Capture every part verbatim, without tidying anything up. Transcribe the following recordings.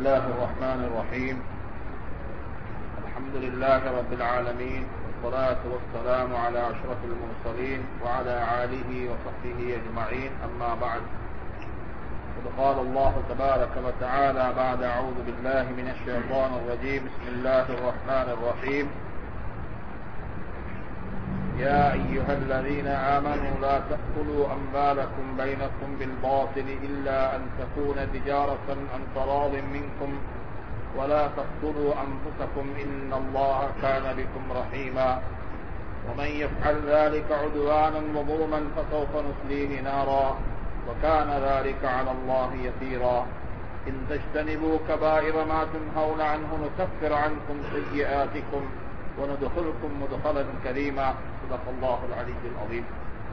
الله الرحمن الرحيم. الحمد لله رب العالمين، والصلاة والسلام على أشرف المرسلين وعلى آله وصحبه أجمعين، أما بعد. قال الله تبارك وتعالى بعد أعوذ بالله من الشيطان الرجيم. بسم الله الرحمن الرحيم. يا أيها الذين آمنوا لا تأكلوا أموالكم بينكم بالباطل إلا أن تكون تجارة عن تراض منكم ولا تقتلوا أنفسكم إن الله كان بكم رحيما ومن يفعل ذلك عدوانا وظلما فسوف نصليه نارا وكان ذلك على الله يسيرا إن تجتنبوا كبائر ما تنهون عنه نكفر عنكم سيئاتكم وندخلكم مدخلا كريما صدق الله العلي العظيم.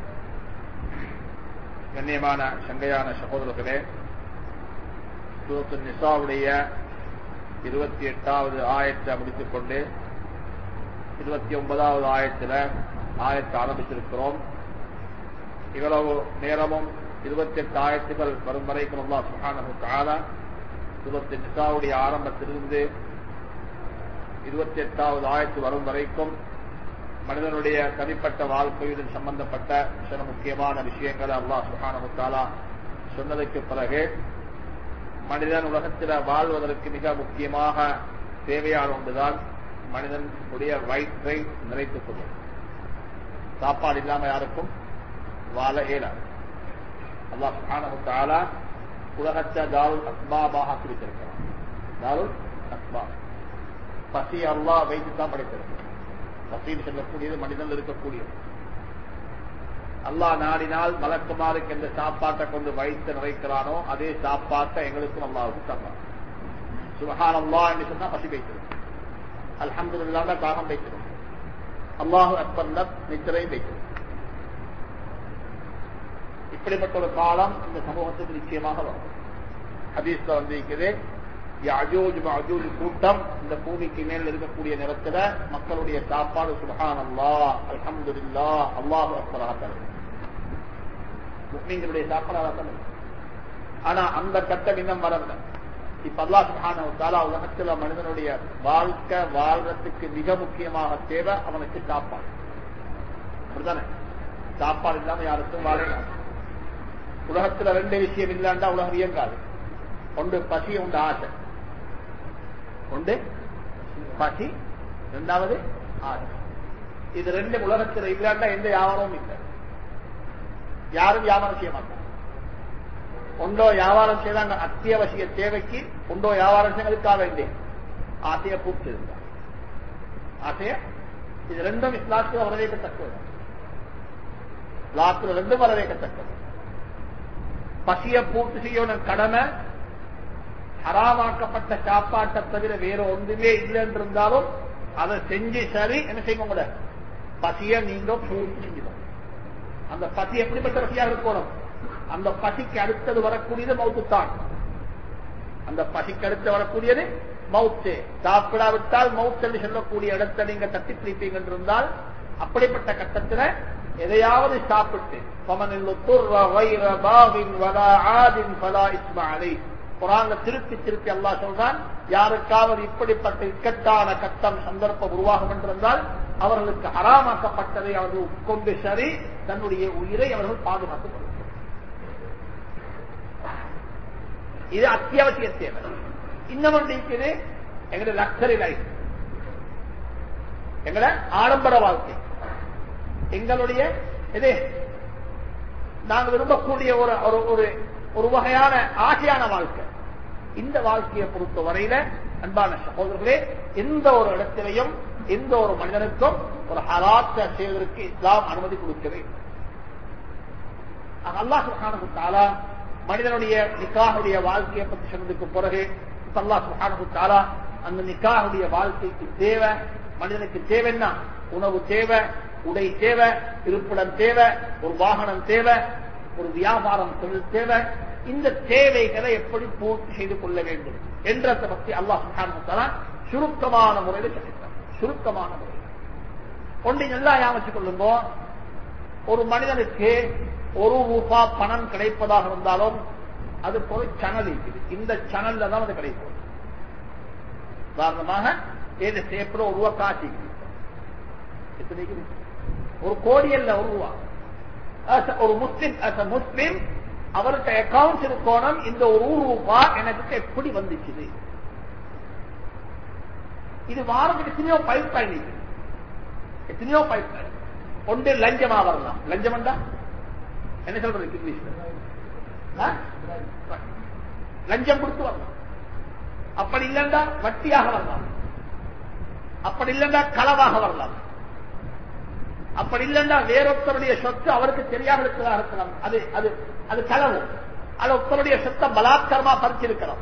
கண்ணியமான சங்கையான சகோதரர்களே, சூரத்துன் நிசாவுடைய இருபத்தி எட்டாவது ஆயத்தை முடித்துக் கொண்டு இருபத்தி ஒன்பதாவது ஆயத்தில் ஆயத்தை ஆரம்பித்திருக்கிறோம். இவ்வளவு நேரமும் இருபத்தி எட்டு ஆயத்துகள் வரும் வரைக்கும் அல்லாஹ் சுப்ஹானஹு வ தஆலா சூரத்துன் நிசாவுடைய ஆரம்பத்திலிருந்து இருபத்தி எட்டாவது ஆயத்து வரும் வரைக்கும் மனிதனுடைய தனிப்பட்ட வாழ்க்கையுடன் சம்பந்தப்பட்ட சில முக்கியமான விஷயங்களை அல்லாஹ் சுப்ஹானஹு வ தஆலா சொன்னதற்கு பிறகு மனிதன் உலகத்தில் வாழ்வதற்கு மிக முக்கியமாக தேவையான ஒன்றுதான் மனிதனுடைய வயிற்றை நிறைத்துக் கொள்வது. சாப்பாடு இல்லாம யாருக்கும் வாழ இயலாது. அல்லாஹ் சுப்ஹானஹு வ தஆலா உலகத்தை தாருல் அஸ்பாபாக பிரித்திருக்கிறார். தாருல் அஸ்பாப், பசி அல்லாஹ் வைத்துத்தான் படைத்திருக்கிறார். பசின்னு சொல்லக்கூடியது மனிதன் இருக்கக்கூடியது. அல்லாஹ் நாடினால் மலக்குமாருக்கு எந்த சாப்பாட்டை கொண்டு வைத்து நிறைக்கிறானோ அதே சாப்பாட்டை எங்களுக்கும் அல்லாஹ்வுக்கு தரலாம். சுப்ஹானல்லாஹ் என்று சொன்னா பசி வைத்திரும், அல்ஹம்துலில்லாஹ் தாகம் வைத்திரும், அல்லாஹு அக்பர் நித்திரை வைத்திரும். இப்படிப்பட்ட ஒரு காலம் இந்த சமூகத்துக்கு நிச்சயமாக வரும். ஹதீஸ்ல வந்திருக்கிறது, யாஜூஜ் மஅஜூஜ் கூட்டம் இந்த பூமிக்கு மேல் இருக்கக்கூடிய நேரத்துல மக்களுடைய சாப்பாடு சுப்ஹானல்லாஹ் அல்ஹம்துலில்லாஹ் அல்லாஹு அக்பர் ஆகிறது. முஸ்லிம்களுடைய சாப்பாடு. ஆனா அந்த கட்டம் இன்னும் வரல. இப்ப அல்லாஹ் சுப்ஹானஹு வ தஆலா உலகத்துல மனிதனுடைய வாழ்க்கை வாழ்றதுக்கு மிக முக்கியமாக தேவை அவனுக்கு சாப்பாடு. அப்படித்தானே? சாப்பாடு இல்லாம யாருக்கும் வாழலாம். உலகத்துல ரெண்டு விஷயம் இல்லாண்டா உலகம் இயங்காது. ஒன்று பசி, ஒன்று ஆசை. ஒன்று பசி, இரண்டாவது ஆசை. இது ரெண்டு உலகத்தில் இல்லாண்டா எந்த வியாபாரமும் இல்லை. யாரும் வியாபாரம் செய்ய மாட்டாங்க. ஒன்றோ வியாபாரம் செய்தாங்க அத்தியாவசிய தேவைக்கு, ஒன்றோ வியாபாரம் செய்வதற்காக வேண்டிய ஆசையை பூர்த்தி இருந்தார். ஆசைய இது ரெண்டும் இஸ்லாத்தில் வரவேற்கத்தக்கது. இஸ்லாத்தில் ரெண்டும் வரவேற்கத்தக்கது. பசியை பூர்த்தி செய்யணும் கடமை. ஹராமாக்கப்பட்ட சாப்பாட்டை தவிர வேற ஒன்றுமே இல்லை என்றிருந்தாலும் அதை செஞ்சு சரி என்ன செய்வோம் கூட பசியை நீங்க பூர்த்தி செஞ்சிடும். அந்த பசி எப்படிப்பட்ட பசியாக இருக்கணும்? அந்த பசிக்கு அடுத்தது வரக்கூடியது மவுத்து தான். அந்த பசிக்கு அடுத்து வரக்கூடியது மவுத்து. சாப்பிடாவிட்டால் மவுத் என்று சொல்லக்கூடிய இடத்தை நீங்க தட்டி பிடிப்பீங்க என்றிருந்தால் அப்படிப்பட்ட கட்டத்தில் எதையாவது சாப்பிட்டு குர்ஆன்ல திருப்பி திருப்பி அல்லாஹ் சொல்றான், யாருக்காவது இப்படிப்பட்ட இக்கட்டான கட்டம் சந்தர்ப்பம் உருவாகும் என்றிருந்தால் அவர்களுக்கு ஹராமாக்கப்பட்டதை அவர்கள் உட்கொண்டு சரி தன்னுடைய உயிரை அவர்கள் பாதுகாத்துக் கொள்ளும். இது அத்தியாவசிய தேவை. இன்னும் இருக்குது எங்களுடைய லக்ஸரி லைஃப், எங்களை ஆடம்பர வாழ்க்கை, எங்களுடைய இது நாங்கள் விரும்பக்கூடிய ஒரு ஒரு வகையான ஆசையான வாழ்க்கை. இந்த வாழ்க்கையை பொறுத்த வரையில அன்பான சகோதரர்களே, எந்த ஒரு இடத்திலையும் எந்த ஒரு மனிதனுக்கும் ஒரு ஹலாத்தை செய்வதற்கு இஸ்லாம் அனுமதி கொடுக்கவே. அல்லாஹ் சுப்ஹானஹு வ தஆலா மனிதனுடைய நிக்காஹுடைய வாழ்க்கையை பற்றி சொன்னதுக்கு பிறகு அல்லாஹ் சுப்ஹானஹு வ தஆலா அந்த நிக்காஹுடைய வாழ்க்கைக்கு தேவை, மனிதனுக்கு தேவைன்னா உணவு தேவை, உடை தேவை, இருப்பிடம் தேவை, ஒரு வாகனம் தேவை, ஒரு வியாபாரம் தொழில் தேவை. இந்த தேவைகளை எப்படி பூர்த்தி செய்து கொள்ள வேண்டும் என்றதை பற்றி அல்லாஹ் சுப்ஹானஹு வ தஆலா சுருக்கமான முறையில் சொல்லிட்டார். சுருக்கமான முறையில் ஒன்றை நல்லா ஞாபகம் கொள்ளுங்க. ஒரு மனிதனுக்கு ஒரு ரூபாய் பணம் கிடைப்பதாக இருந்தாலும் அது போல சேனல் இருக்குது. இந்த சேனல்ல தான் அது கிடைக்கும். உதாரணமாக ஏழு சேப்பில் ஒரு ரூபா காட்சி ஒரு கோடி அல்ல ஒரு ரூபா. ஒரு முஸ்லிம் முஸ்லிம் அவர்கிட்ட அக்கௌண்ட் இருக்கணும். இந்த ஒரு ரூபா எனக்கு எப்படி வந்துச்சு? இது வாரத்துக்கு எத்தனையோ பைப் லைன், எத்தனையோ பைப் லைன். ஒன்று லஞ்சமா வரலாம். லஞ்சம் என்ன சொல்றது இங்கிலீஷ்ல? லஞ்சம் கொடுத்து வரலாம். அப்படி இல்லைண்டா வட்டியாக வரலாம். அப்படி இல்லைண்டா களவாக வரலாம். அப்படி இல்லைண்டா வேறொருத்தருடைய சொத்து அவருக்கு தெரியாமல் இருக்கிறதா இருக்கலாம். அது அது அது களவு. அது ஒருத்தருடைய சொத்தை பலாத்காரமா பறிச்சிருக்கலாம்.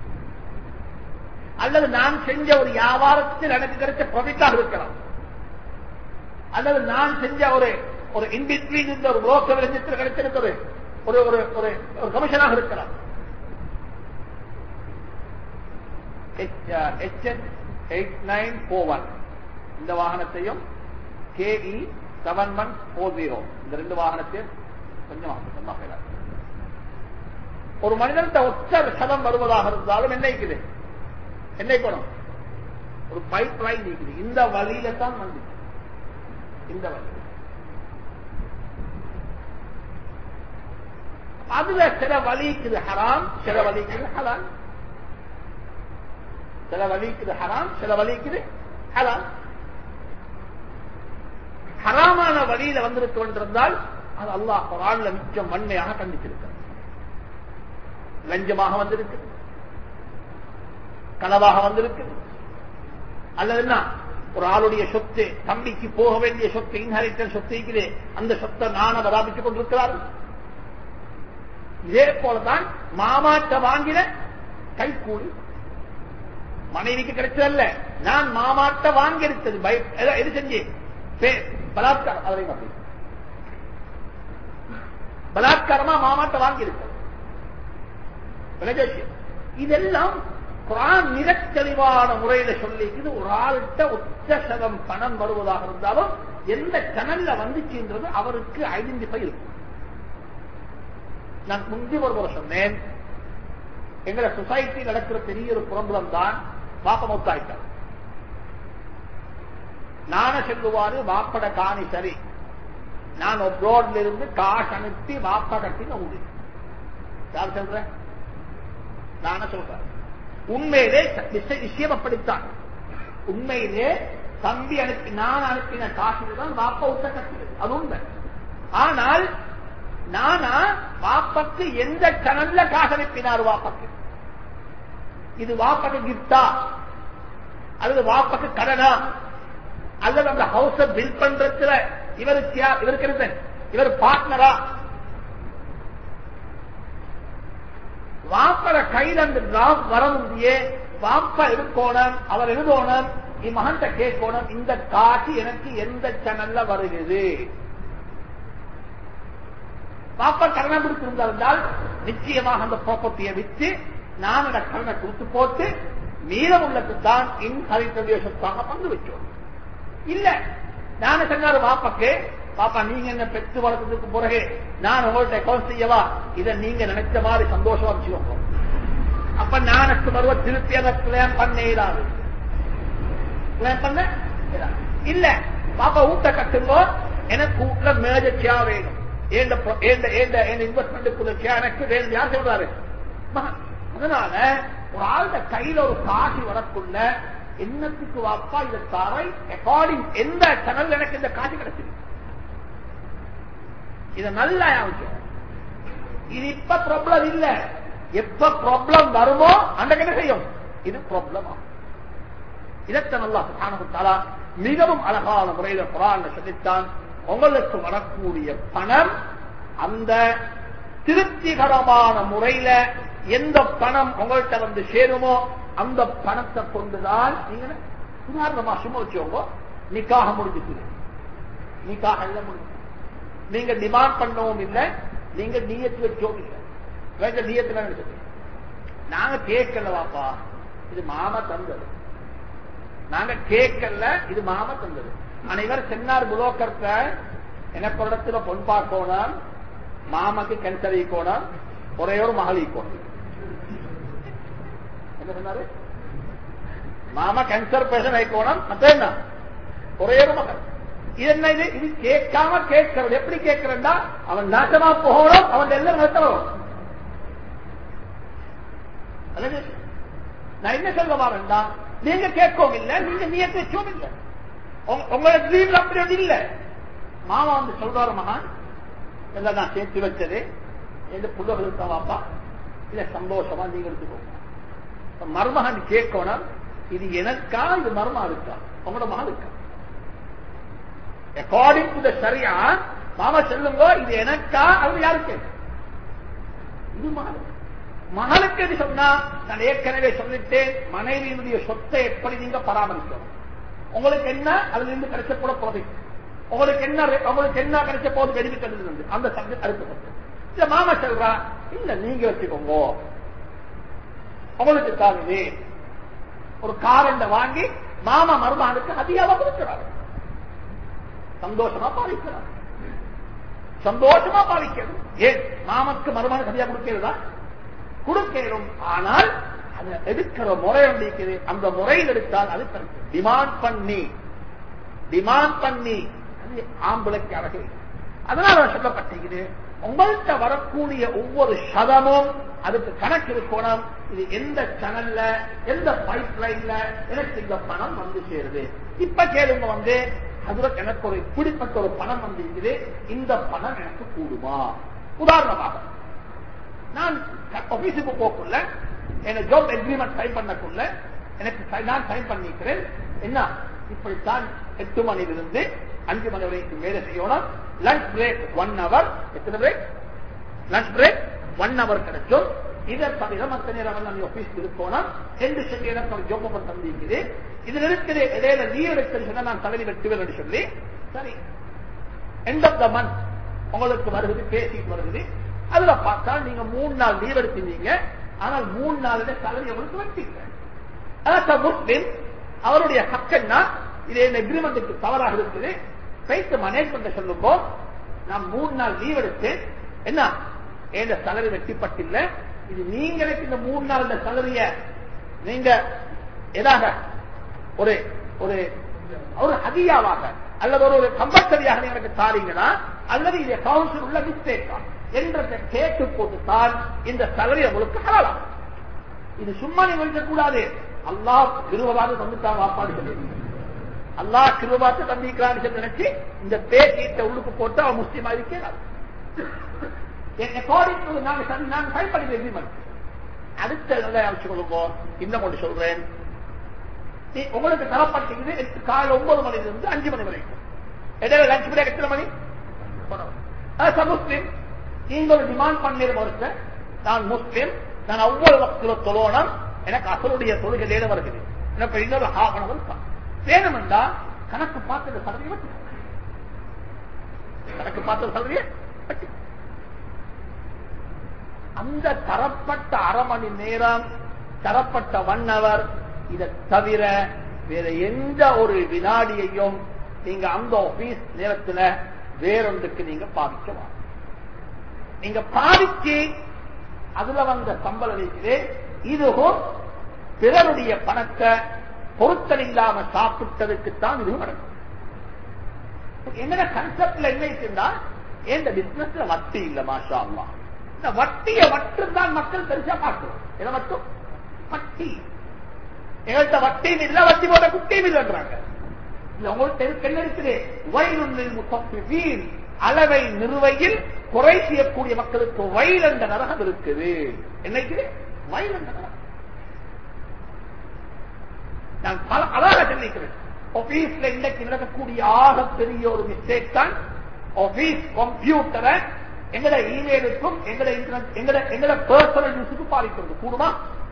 அல்லது நான் செஞ்ச ஒரு வியாபாரத்தில் எனக்கு கிடைச்ச ப்ராஃபிட்டாக இருக்கலாம். அல்லது நான் செஞ்ச ஒரு ஒரு இன்பிட்வீன் இந்த ஒரு புரோக்கர் விளைஞ்சத்தில் கிடைச்சிருக்கிறது ஒரு ஒரு ஒரு கமிஷனாக இருக்கலாம். எயிட் நைன் போர் ஒன் இந்த வாகனத்தையும் K E seven one four zero இந்த ரெண்டு வாகனத்தையும் கொஞ்சம் ஒரு மனிதன் ஒற்ற சதம் வருவதாக இருந்தாலும் என்ன இருக்குது? என்ன போனோம்? ஒரு பைப் லைன் இருக்குது. இந்த வழியில தான் வந்துச்சு. இந்த வழி அதுல சில வலிக்குது ஹராம், சில வலிக்குது ஹலால். சில வலிக்குது ஹராம், சில வலிக்குது ஹலால். ஹராமான வழியில வந்திருக்க கொண்டிருந்தால் அது அல்லாஹ் குர்ஆன்ல மிச்சம் வன்மையாக கண்டித்திருக்கிறார். லஞ்சமாக வந்திருக்கு, களவாக வந்திருக்கு, அல்லது என்ன ஒரு ஆளுடைய சொத்து, தம்பிக்கு போக வேண்டிய சொத்து, இன்ஹெரிட்டன்ஸ் சொத்து இருக்குது, அந்த சொத்தை நான வராபித்துக் கொண்டிருக்கிறார்கள். இதே போலதான் மாமாட்ட வாங்கின கைக்கூலி மனைவிக்கு கிடைச்சதல்ல, நான் மாமாட்ட வாங்கி எடுத்தது. எது செஞ்சு பலாத்காரம், அதை பலாத்காரமா மாமாட்ட வாங்கி இருக்கிறது. இதெல்லாம் குர்ஆன் மிக தெளிவான முறையில சொல்லி இது ஒரு ஆள்கிட்ட உச்ச சதம் பணம் வருவதாக இருந்தாலும் எந்த சேனல்ல வந்துச்சுன்றது அவருக்கு ஐடென்டிஃபை இருக்கும். நான் முந்தி ஒரு முறை சொன்னேன், எங்களை சொசைட்டி நடக்கிற பெரிய ஒரு புறம்புலம் தான் வாப்ப மௌத்தாயிட்டார். நான சொல்லுவாரு வாப்பட காணி சரி, நான் அப்ராட்ல இருந்து காசு அனுப்பி வாப்பா கட்டின உண்டு. யார் சொல்ற? நான சொல்றேன். உண்மையிலே விஷயம் அப்படித்தான். உண்மையிலே தம்பி அனுப்பி நான் அனுப்பின காசு தான் வாப்பா விட்ட கட்டினது, அது உண்மை. ஆனால் நானா வாப்பாக்கு எந்த சேனல்ல காசு அனுப்பினார் வாப்பாக்கு? இது வாப்பாக்கு கிஃப்டா அல்லது வாப்பாக்கு கடனா அல்லது அந்த ஹவுஸ பில் பண்றதுல இவருக்கு இவருக்கு இருந்த இவர் பார்ட்னரா? வாப்பட கையில் அந்த டிராப் வர முடியே வாப்பா இருக்கோணும், அவர் எழுதோணும், இம்மகன்ட்ட கேட்கணும், இந்த காட்சி எனக்கு எந்த சேனல்ல வருகிறது? பாப்பா கடனை கொடுத்திருந்தால் நிச்சயமாக அந்த ப்ராப்பர்ட்டியை விற்று நான் அந்த கடனை கொடுத்து போட்டு மீதம் உள்ளது தான் இன்ஹெரிட்டன்ஸ் சொத்தாக பங்கு வச்சோம். இல்ல நானே சொன்னாரு வாப்பாக்கு, பாப்பா நீங்க என்ன பெற்று வளர்த்ததுக்கு பிறகு நான் உங்கள்ட்ட அக்கௌண்ட் செய்யவா, இதை நீங்க நினைச்ச மாதிரி சந்தோஷமா வச்சுக்கோங்க. அப்ப நானுக்கு வருவ திருப்பி அதை கிளைம் பண்ண இயலாது. கிளைம் பண்ண இல்ல, பாப்பா ஊட்ட கட்டுங்கோ, எனக்கு வீட்டுல மேஜச்சியா வேணும், இன்வெஸ்ட்மெண்ட்டுக்குள்ள எனக்கு வேணும். யார் சொல்றாரு? அதனால ஒரு ஆளுட கையில ஒரு காசு வரக்குள்ள என்னத்துக்கு வாப்பா இதை தரை அக்கார்டிங் எந்த சேனல் எனக்கு இந்த காசு கிடைச்சது? இத நல்லா யாருக்கும் இது இப்ப ப்ராப்ளம் இல்ல, எப்ப ப்ராப்ளம் வருமோ அன்றைக்கு என்ன செய்யும்? இது ப்ராப்ளமா? இதற்கு அல்லாஹ் சுப்ஹானஹு வ தஆலா மிகவும் அழகான முறையில குர்ஆன்ல சொல்லித்தான், உங்களுக்கு வரக்கூடிய பணம் அந்த திருப்திகரமான முறையில எந்த பணம் உங்கள்கிட்ட வந்து சேருமோ அந்த பணத்தை கொண்டுதான் நீங்க உதாரணமா சும்மா வச்சோங்க, நிக்காக முடிஞ்சுட்டு நிக்காக எல்லாம் முடிஞ்சு, நீங்க டிமாண்ட் பண்ணவும் இல்லை, நீங்க நியத்து வச்சோம் இல்லை, வேற நியத்துல இருக்குது. நாங்க கேட்கல வாப்பா, இது மாமா தந்தது, நாங்க கேட்கல, இது மாமா தந்தது. அனைவர் சென்னார் புலோக்கர்த்த எனக்கு ஒரு இடத்துல பொன் பார்க்கணும், மாமாக்கு கேன்சர் ஈக்கோணும், ஒரே ஒரு மகள் ஈக்கோணும். என்ன சொன்னாரு? மாமா கேன்சர் பேஷண்ட் ஆயிக்கோணும் மத்த என்ன ஒரே ஒரு மகன். இது என்ன இது இது கேட்காம கேட்கறது. எப்படி கேட்கிறா அவன் நாசமா போகணும், அவன் எல்லாம் நடத்தணும். நான் என்ன சொல்ல வரேன்டா, நீங்க கேட்கவும் இல்லை, நீங்க நீயத்தை வச்சவும் இல்லை, உங்களோட ட்ரீம்ல அப்படி ஒன்று இல்லை. மாமா வந்து சொல்றாரு, மகான் எல்லாம் நான் சேர்த்து வச்சது எந்த புள்ளகளுக்கு வாப்பா இல்ல சந்தோஷமா நீங்க எடுத்துக்கோங்க. மருமகன் கேட்கணும், இது எனக்கா இது மருமகா இருக்கா உங்களோட மகளுக்கா? அக்கார்டிங் டு த ஷரியா மாமா சொல்லுங்க, இது எனக்கா அது யாருக்கு? இது மகளுக்கு. மகளுக்கு எது சொன்னா, நான் ஏற்கனவே சொல்லிட்டேன், மனைவியினுடைய சொத்தை எப்படி நீங்க பராமரிக்கணும். உங்களுக்கு என்ன அதுல இருந்து கிடைச்ச கூட போதை, உங்களுக்கு என்ன உங்களுக்கு என்ன கிடைச்ச போது வெடிவிக்கிறது அந்த சப்ஜெக்ட் அடுத்து. இல்ல மாமா சொல்றா, இல்ல நீங்க வச்சுக்கோங்க, உங்களுக்கு தாங்க ஒரு காரண்ட வாங்கி மாமா மருமகனுக்கு அதிகமா கொடுக்கிறாரு. சந்தோஷமா பாவிக்கிறார், சந்தோஷமா பாவிக்கிறது. ஏன் மாமக்கு மருமகனுக்கு அதிகா கொடுக்கிறதா? கொடுக்கிறோம். ஆனால் அதை எடுக்கிற முறை இருக்குது, அந்த முறையில் எடுத்தால் அது டிமாண்ட் பண்ணி டிமாண்ட் பண்ணி அது ஆம்பளைக்கு அழகு. அதனால சொல்லப்பட்டிருக்குது, உங்கள்கிட்ட வரக்கூடிய ஒவ்வொரு சதமும் அதுக்கு கணக்கு இருக்கணும். இது எந்த சேனல்ல எந்த பைப் லைன்ல எனக்கு இந்த பணம் வந்து சேருது. இப்ப கேளுங்க வந்து அதுல எனக்கு ஒரு இப்படிப்பட்ட ஒரு பணம் வந்து இருக்குது, இந்த பணம் எனக்கு கூடுமா? உதாரணமாக நான் ஆபீஸுக்கு போக்குள்ள என்ன ஜாப் அக்ரிமெண்ட் சைன் பண்ணக்குள்ள எனக்கு நான் சைன் பண்ணிக்கிறேன். என்ன இப்படித்தான் எட்டு மணிலிருந்து அஞ்சு மணி வரைக்கும் வேலை செய்யணும். Lunch break one hour. எத்தனை break? Lunch break one hour கிடைக்கும். இதை தவிர மற்ற நேரம் நம்ம ஆபீஸ் இருக்கணும். ரெண்டு சொல்லி எனக்கு ஒரு ஜோப் ஓபன் தந்திருக்குது. இதுல இருக்கிற இடையில லீவ் எடுத்து சொன்னா நான் தலைவி வெட்டுவேன் என்று சொல்லி, சரி எண்ட் ஆஃப் த மந்த் உங்களுக்கு வருகிறது, பேசிட்டு வருகிறது. அதுல பார்த்தா நீங்க மூணு நாள் லீவ் எடுத்தீங்க, ஆனால் மூணு நாளுடைய தலைவி உங்களுக்கு வெட்டிங்க. அதான் முஸ்லிம் அவருடைய ஹக்கன்னா இது இந்த அக்ரிமெண்ட்டுக்கு தவறாக இருக்குது. பேசி மேனேஜ்மெண்ட் சொல்லும்போ நான் மூணு நாள் லீவ் எடுத்தேன், என்ன என் சலரி வெட்டிப்பட்டில்ல, இது நீங்களுக்கு இந்த மூணு நாள் இந்த சலரிய நீங்க எதாக ஒரு ஒரு ஒரு ஹதியாவாக அல்லது ஒரு கம்பல்சரியாக எனக்கு தாரீங்களா அல்லது இது கவுன்சில் உள்ள மிஸ்டேக்கா என்ற கேட்டு போட்டுத்தான் இந்த சலரி உங்களுக்கு ஹலாலா. இது சும்மா நீங்க வைக்கக்கூடாது. அல்லாஹ் கிருபையாக தந்துட்டான் வாப்பாடு சொல்லி, அல்லாஹ் கிருபையாக தந்திக்கிறான்னு சொல்லி நினைச்சு இந்த பேசீட்ட உள்ளுக்கு போட்டு அவன் முஸ்லீமா இருக்கிறார். அடுத்த இன்னும் கொண்டு சொல்றேன், உங்களுக்கு தரப்பட்டிருக்குது காலையில் ஒன்பது மணில இருந்து அஞ்சு மணி வரைக்கும். இடையில லஞ்ச் பிரேக் எத்தனை மணி? முஸ்லிம் நீங்க ஒரு டிமாண்ட் பண்ணிரு பொறுத்த, நான் முஸ்லிம், நான் ஒவ்வொரு வக்தில தொழணும், எனக்கு அசலுடைய தொழுகையில வருகிறது, எனக்கு இன்னொரு ஹாஃப் அன் அவர் வேணும்டா கணக்கு பார்த்து சதவீத கணக்கு பார்த்து சதவீத அந்த தரப்பட்ட அரை மணி நேரம், தரப்பட்ட ஒன் அவர், இதை தவிர வேற எந்த ஒரு வினாடியையும் நீங்க அந்த ஆபீஸ் நேரத்தில் வேறொன்றுக்கு நீங்க பாதிக்கலாம். நீங்க பாதிச்சு அதுல வந்த சம்பளம் இருக்குது, இதுவும் பிறருடைய பணத்தை பொருத்தல் இல்லாம சாப்பிட்டதுக்குத்தான் இதுவும் நடக்கும். என்ன கன்செப்ட்ல என்ன இருக்குன்னா, இந்த பிசினஸ்ல வட்டி இல்ல மாஷா அல்லாஹ், இந்த வட்டியை மட்டும்தான் மக்கள் பெருசா பார்க்கிறோம். இதை மட்டும் வட்டி எங்கள்கிட்ட வட்டியும் இல்ல, வட்டி போட குட்டியும் இல்லைன்றாங்க. உங்களுக்கு என்ன இருக்குது? வயலுள் அளவை நிறுவையில் குறை செய்யக்கூடிய மக்களுக்கு வயல் என்ற நரகம் இருக்குது. என்னைக்கு வயல் என்ற நரகம் நான் பல அழகாக சொல்லிக்கிறேன். ஆபீஸ்ல இன்னைக்கு நடக்கக்கூடிய ஆக பெரிய ஒரு மிஸ்டேக் தான் ஆபீஸ் கம்ப்யூட்டரை எங்கட இமெயிலுக்கும் எங்கட இன்டர்நெட் எங்கட எங்கட பர்சனல் யூஸுக்கு பாதிக்கிறது கூடுமா?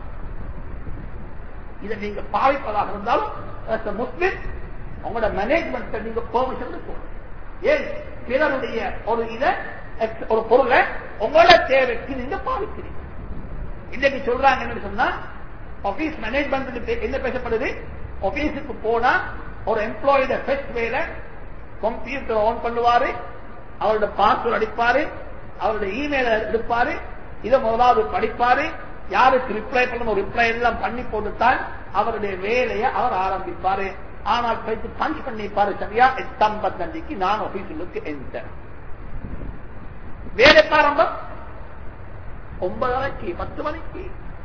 இதை நீங்க பாதிப்பதாக இருந்தாலும் முஸ்லிம் உங்களோட மேனேஜ்மெண்ட் நீங்க பெர்மிஷன் இருக்கணும். ஏன் பிறருடைய ஒரு இதை ஒரு பொருளை உங்களோட தேவைக்கு நீங்க பாதிக்கிறீங்க. இன்னைக்கு சொல்றாங்க என்ன சொன்னா, ஆபீஸ் மேனேஜ்மெண்ட் என்ன பேசப்படுது, ஆபீஸுக்கு போனா ஒரு எம்ப்ளாயிட ஃபர்ஸ்ட் வேலை கம்ப்யூட்டர் ஆன் பண்ணுவாரு, அவரோட பாஸ்வேர்ட் அடிப்பாரு, அவருடைய இமெயில எடுப்பாரு, இதை முதலாவது படிப்பாரு, யாருக்கு ரிப்ளை பண்ணணும் ரிப்ளை எல்லாம் பண்ணி போட்டுத்தான் அவருடைய வேலையை அவர் ஆரம்பிப்பாரு. ஆனால் போயிட்டு பஞ்ச் பண்ணிப்பாரு சரியா எட்டம்பத்தஞ்சுக்கு நான் ஆபீஸுக்கு எந்த வேலை ஆரம்பம் ஒன்பதரைக்கு பத்து மணிக்கு.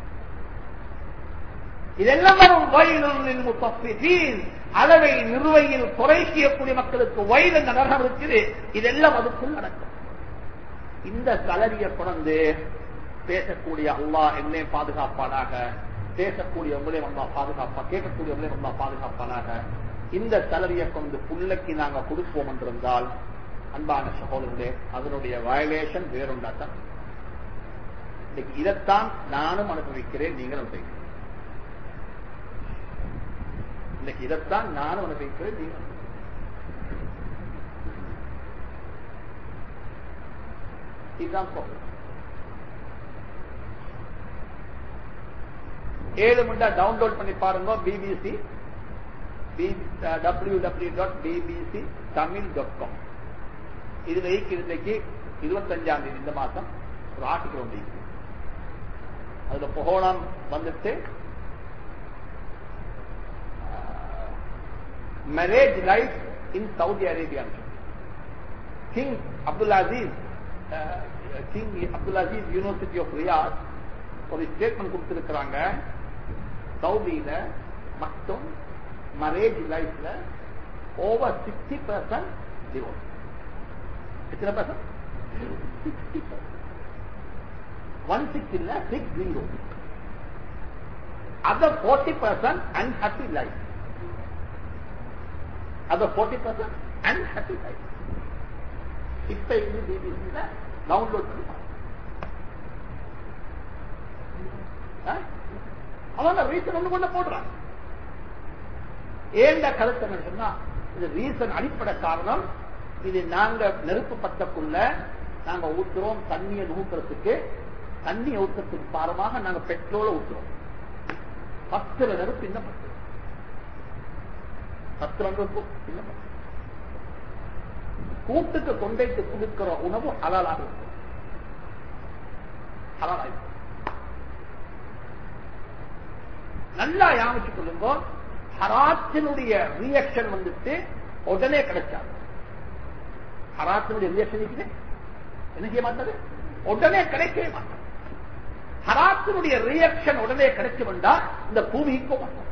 இதெல்லாம் வரும் வயலில் முத்தஃபிஃபீன், அளவை நிறுவையில் குறை செய்யக்கூடிய மக்களுக்கு வயல் என்ற நரகம் இருக்குது. இதெல்லாம் அதுக்குள் நடக்கும். இந்த கலரியை கொண்டு பேசக்கூடிய அல்லாஹ் என்னை பாதுகாப்பானாக, பேசக்கூடியவங்களே வந்தா பாதுகாப்பா, கேட்கக்கூடியவங்களே வந்தா பாதுகாப்பானாக. இந்த கலரியை கொண்டு புள்ளைக்கு நாங்க கொடுப்போம் என்றிருந்தால் அன்பான சகோதரர்களே, அதனுடைய வயலேஷன் வேறுண்டாத்தான். இதைத்தான் நானும் அனுபவிக்கிறேன், நீங்கள் அனுபவிக்கிறேன். இன்னைக்கு இதைத்தான் நானும் அனுபவிக்கிறேன், நீங்கள் இதுதான் ப்ராப்ளம். ஏழு மண்டா டவுன்லோட் பண்ணி பாருங்க. BBC W W dot BBC Tamil dot com. இதுல இன்னைக்கு இருபத்தஞ்சாம் தேதி இந்த மாசம் ஒரு ஆர்டிகல் ஒன்று அதுல புகோணம் வந்துட்டு marriage life in Saudi Arabia. King Abdul Aziz king Abdul Aziz university of Riyadh ஒரு ஸ்டேட்மெண்ட் கொடுத்திருக்கிறாங்க. சவுதியில மட்டும் மேரேஜ் லைஃப்ல ஓவர் சிக்ஸ்டி பெர்சன்ட் டிவோர்ஸ். எத்தனை percent? Sixty percent. One six இல்ல six zero. Other forty percent unhappy life. Other forty percent unhappy life. இப்ப இது பிபிசியில download பண்ணி அவங்க ரீசன் ஒண்ணு கொண்டு போடுறாங்க. ஏண்ட கருத்து சொன்னா இது ரீசன் அடிப்படை காரணம். இது நாங்க நெருப்பு பத்தக்குள்ள நாங்க ஊத்துறோம் தண்ணியை நூக்கிறதுக்கு, தண்ணியை ஊத்துறதுக்கு பாரமாக நாங்க பெட்ரோலை ஊத்துறோம். பத்துல நெருப்பு இன்னும் பத்து பத்து நெருப்பு இன்னும் பத்து. கூட்டுக்கு கொண்டைத்து கொடுக்கிற உணவு ஹலாலாக இருக்கும். ஹலாலாக நல்லா யாமிச்சுக் கொள்ளுங்க. ஹராத்தினுடைய ரியாக்ஷன் வந்துட்டு உடனே கிடைச்சாது. ஹராத்தினுடைய ரியாக்ஷன் என்ன செய்ய மாட்டது? உடனே கிடைக்கவே மாட்டது. ஹராத்தினுடைய ரியாக்ஷன் உடனே கிடைக்கும் என்றால் இந்த பூமிக்கு மாட்டோம்.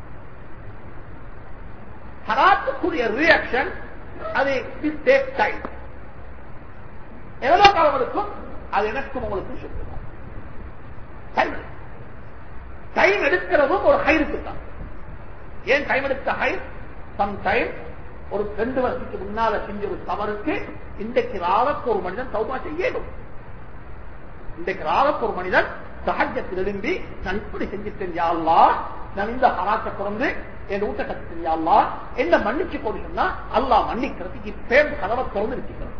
ஹராத்துக்குரிய ரியாக்ஷன் அது டைம் எவ்வளவு காலம் இருக்கும்? அது எனக்கும் உங்களுக்கும் சொல்லுவாங்க. டைம் எடுக்கிறதும் ஒரு ஹைருக்கு தான். ஏன் டைம் எடுத்த ஹைர்? சம் டைம் ஒரு ரெண்டு வருஷத்துக்கு முன்னால செஞ்ச ஒரு தவறுக்கு இன்றைக்கு ராவுக்கு ஒரு மனிதன் தௌபா செய்யணும். இன்றைக்கு ராவுக்கு ஒரு மனிதன் சஹஜத்தில் எழும்பி நான் இப்படி செஞ்சுட்டேன் யா அல்லாஹ், நான் இந்த ஹராத்தை பிறந்து என் ஊட்ட கட்டேன் யா அல்லாஹ், என்ன மன்னிச்சு போடு சொன்னா அல்லாஹ் மன்னிக்கிறதுக்கு இப்பே கதவை திறந்து இருக்கிறது.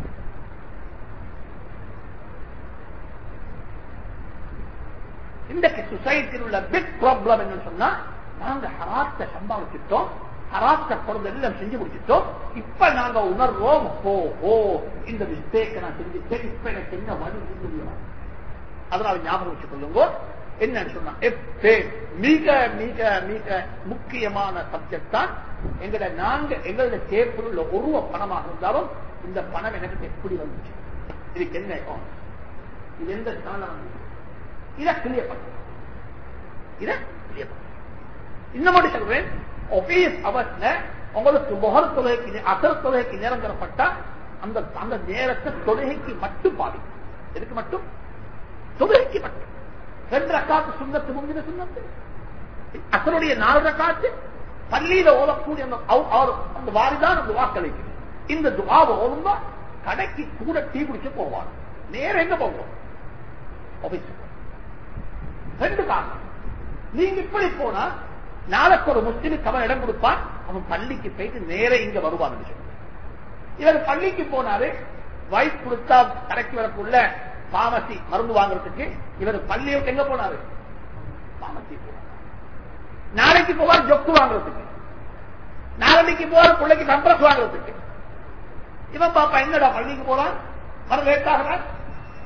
இன்றைக்கு சொசைட்டியில் உள்ள பிக் ப்ராப்ளம் என்னன்னு சொன்னா நாங்க ஹராத்தை சம்பாதிச்சிட்டோம், ஹராத்தை பிறந்த எல்லாம் செஞ்சு முடிச்சிட்டோம். இப்ப நாங்க உணர்வோம் ஓ ஓ இந்த மிஸ்டேக் நான் செஞ்சுட்டேன், இப்ப எனக்கு என்ன வழி முடியும். அதனால ஞாபகம் வச்சுக் கொள்ளுங்க. என்னன்னு சொன்னா மிக மிக மிக முக்கியமான சப்ஜெக்ட் தான் எங்கட நாங்க எங்களுடைய கேப்பில் உள்ள ஒரு பணமாக இருந்தாலும் இந்த பணம் எனக்கு எப்படி வந்துச்சு, இதுக்கு என்ன இது எந்த ஸ்தானம் வந்து இதை கிளியர் பண்ண இதை கிளியர் பண்ண. இன்னும் சொல்றேன், ஆபீஸ் அவர்ஸ்ல உங்களுக்கு முகர் தொகைக்கு அசர் தொகைக்கு நேரம் தரப்பட்டா அந்த அந்த நேரத்தை தொழுகைக்கு மட்டும் பாதிக்கும். எதுக்கு மட்டும்? தொழுகைக்கு மட்டும். ரெண்டு ரக்காத்து சுண்ணத்து முந்தின சுண்ணத்து, அசருடைய நாலு ரக்காத்து பள்ளியில ஓதக்கூடிய அந்த வாரிதான் அந்த வாக்களிக்கு. இந்த துவாவை ஓதும்பா கடைக்கு கூட டீ குடிச்சு போவாங்க. நேரம் எங்க போவோம்? ஆபீஸ். ரெண்டு காரணம். நீங்க இப்படி போனா நாளைக்கு ஒரு முஸ்லிமுக்கு அவன் இடம் கொடுப்பான், அவன் பள்ளிக்கு போயிட்டு நேர இங்க வருவான். இவர் பள்ளிக்கு போனாரு, வைஃப் கொடுத்தா கடைக்கு வரக்குள்ள பாமசி மருந்து வாங்குறதுக்கு இவர் பள்ளியோட்டு எங்க போனாரு? பாமசி போனார். நாளைக்கு போவார் ஜொக்கு வாங்குறதுக்கு, நாளைக்கு போவார் பிள்ளைக்கு கம்ப்ரஸ் வாங்குறதுக்கு. இவன் பாப்பா என்னடா பள்ளிக்கு போறான், மறு லேட்டாகிறான்,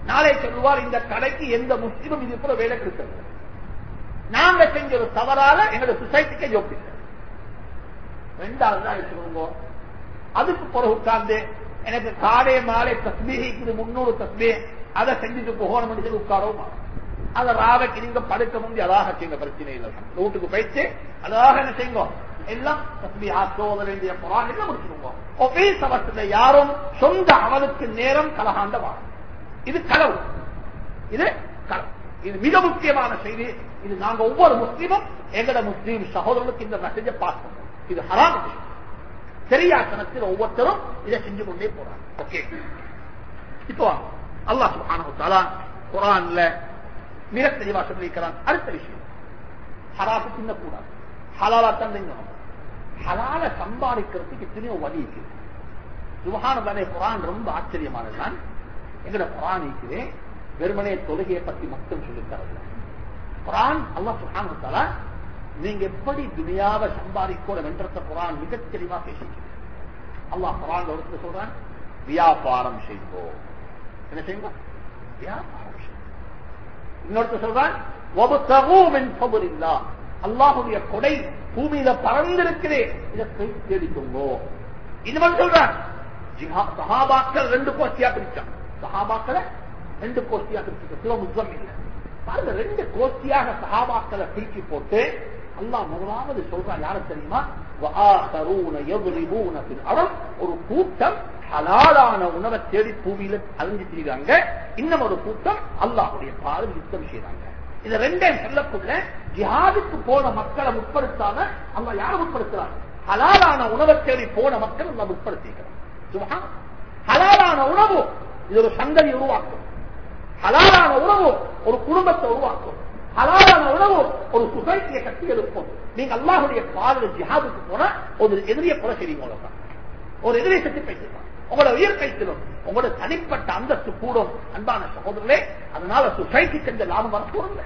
நாளை சொல்லுவார் இந்த கடைக்கு எந்த முஸ்லிமும் இது போல வேலை கொடுக்கிறது. நாங்க செஞ்ச ஒரு தவறால எங்களோட சொசைட்டிக்கு யோசிக்க. ரெண்டாவது தான் எடுத்துக்கோங்க. அதுக்கு பிறகு உட்கார்ந்து எனக்கு காலை மாலை தஸ்மீகிக்கு முன்னூறு தஸ்மீ அதை செஞ்சுட்டு போகணும் சொல்லி உட்காரவும் அதை ராவைக்கு நீங்க படுக்க முந்தி அதாக செய்யுங்க, பிரச்சனை இல்லை. வீட்டுக்கு போயிட்டு அதாக என்ன செய்யுங்க, எல்லாம் தஸ்மீ ஆசோத வேண்டிய புறான் எல்லாம் முடிச்சுக்கோங்க. ஒரே சமத்துல யாரும் சொந்த அவனுக்கு நேரம் கலகாண்ட வாழும். இது களவு, இது களவு. இது மிக முக்கியமான செய்தி. இது நாங்க ஒவ்வொரு முஸ்லீமும் எங்கட முஸ்லீம் சகோதரர்களுக்கு இந்த மெசேஜை பார்க்கணும். இது ஹராம் விஷயம். சரியாக்கணத்தில் ஒவ்வொருத்தரும் இதை செஞ்சு கொண்டே போறாங்க. ஓகே, இப்போ அல்லாஹ் சுப்ஹானஹு வ தஆலா குர்ஆன்ல மிக தெளிவா சொல்லியிருக்கிறான். அடுத்த விஷயம், ஹராத்தை தின்னக்கூடாது, ஹலாலா தான் தின்னணும். ஹலால சம்பாதிக்கிறதுக்கு எத்தனையோ வழி இருக்குது. சுப்ஹானல்லாஹ், குர்ஆன் ரொம்ப ஆச்சரியமானதுதான். எங்கட குர்ஆன் இருக்குது வெறுமனே தொழுகையை பற்றி மட்டும் சொல்லித்தரல. குர்ஆன் அல்லாஹ் சுப்ஹானஹு வ தஆலா நீங்க எப்படி துனியாவை சம்பாதிக்கணும் என்ற குர்ஆன் மிக தெளிவா பேசிட்டு அல்லாஹ் குர்ஆன்ல ஒருத்தர் சொல்றான், வியாபாரம் செய்வோம். என்ன செய்வோம்? வியாபாரம் செய்வோம். இன்னொருத்தர் சொல்றான், வபதகு மின் ஃபضலில்லாஹ், அல்லாஹ்வுடைய கொடை பூமியில பறந்திருக்கிறே, இதை தேடிக்கோங்க. இன்னொரு சொல்றான், சஹாபாக்கள் ரெண்டு கோஷ்டியா பிரிச்சான். சஹாபாக்களை ரெண்டு கோஷ்டியா பிரிச்சு சில முஸ்லிம் இல்லை பாருங்க, ரெண்டு கோஷ்டியாக சஹாபாக்களை பிரிச்சு போட்டு அல்லாஹ் முதலாவது சொல்றான், யார தெரியுமா? ஒரு கூட்டம் ஹலாலான உணவை தேடி பூமியில அழிஞ்சு செய்றாங்க, இன்னும் ஒரு கூட்டம் அல்லாஹ்வுடைய பாதையில் யுத்தம் செய்றாங்க. இந்த ரெண்டையும் சொல்லக்குள்ள ஜிஹாதுக்கு போன மக்களை முற்படுத்தாம அல்லாஹ் யாரை முற்படுத்துறாங்க? ஹலாலான உணவை தேடி போன மக்கள் அல்லாஹ் முற்படுத்திக்கிறான். சுப்ஹான், ஹலாலான உணவு இது ஒரு சந்ததி உருவாக்கும். ஹலாலான உணவு ஒரு குடும்பத்தை உருவாக்கும். ஹலாலான உணவு ஒரு சொசைட்டியை கட்டி எழுப்போம். நீங்க அல்லாஹ்வுடைய பாதையில் ஜிஹாதுக்கு போனா ஒரு எதிரியை கொலை செய்வீங்க, ஒரு எதிரியை செத்து பேசிக்கலாம், உங்களோட உயிர் கைத்திலும் உங்களோட தனிப்பட்ட அந்தஸ்து கூடும். அன்பான சகோதரர்களே, அதனால சொசைட்டி செஞ்ச லாபம் வரப்போறதில்ல,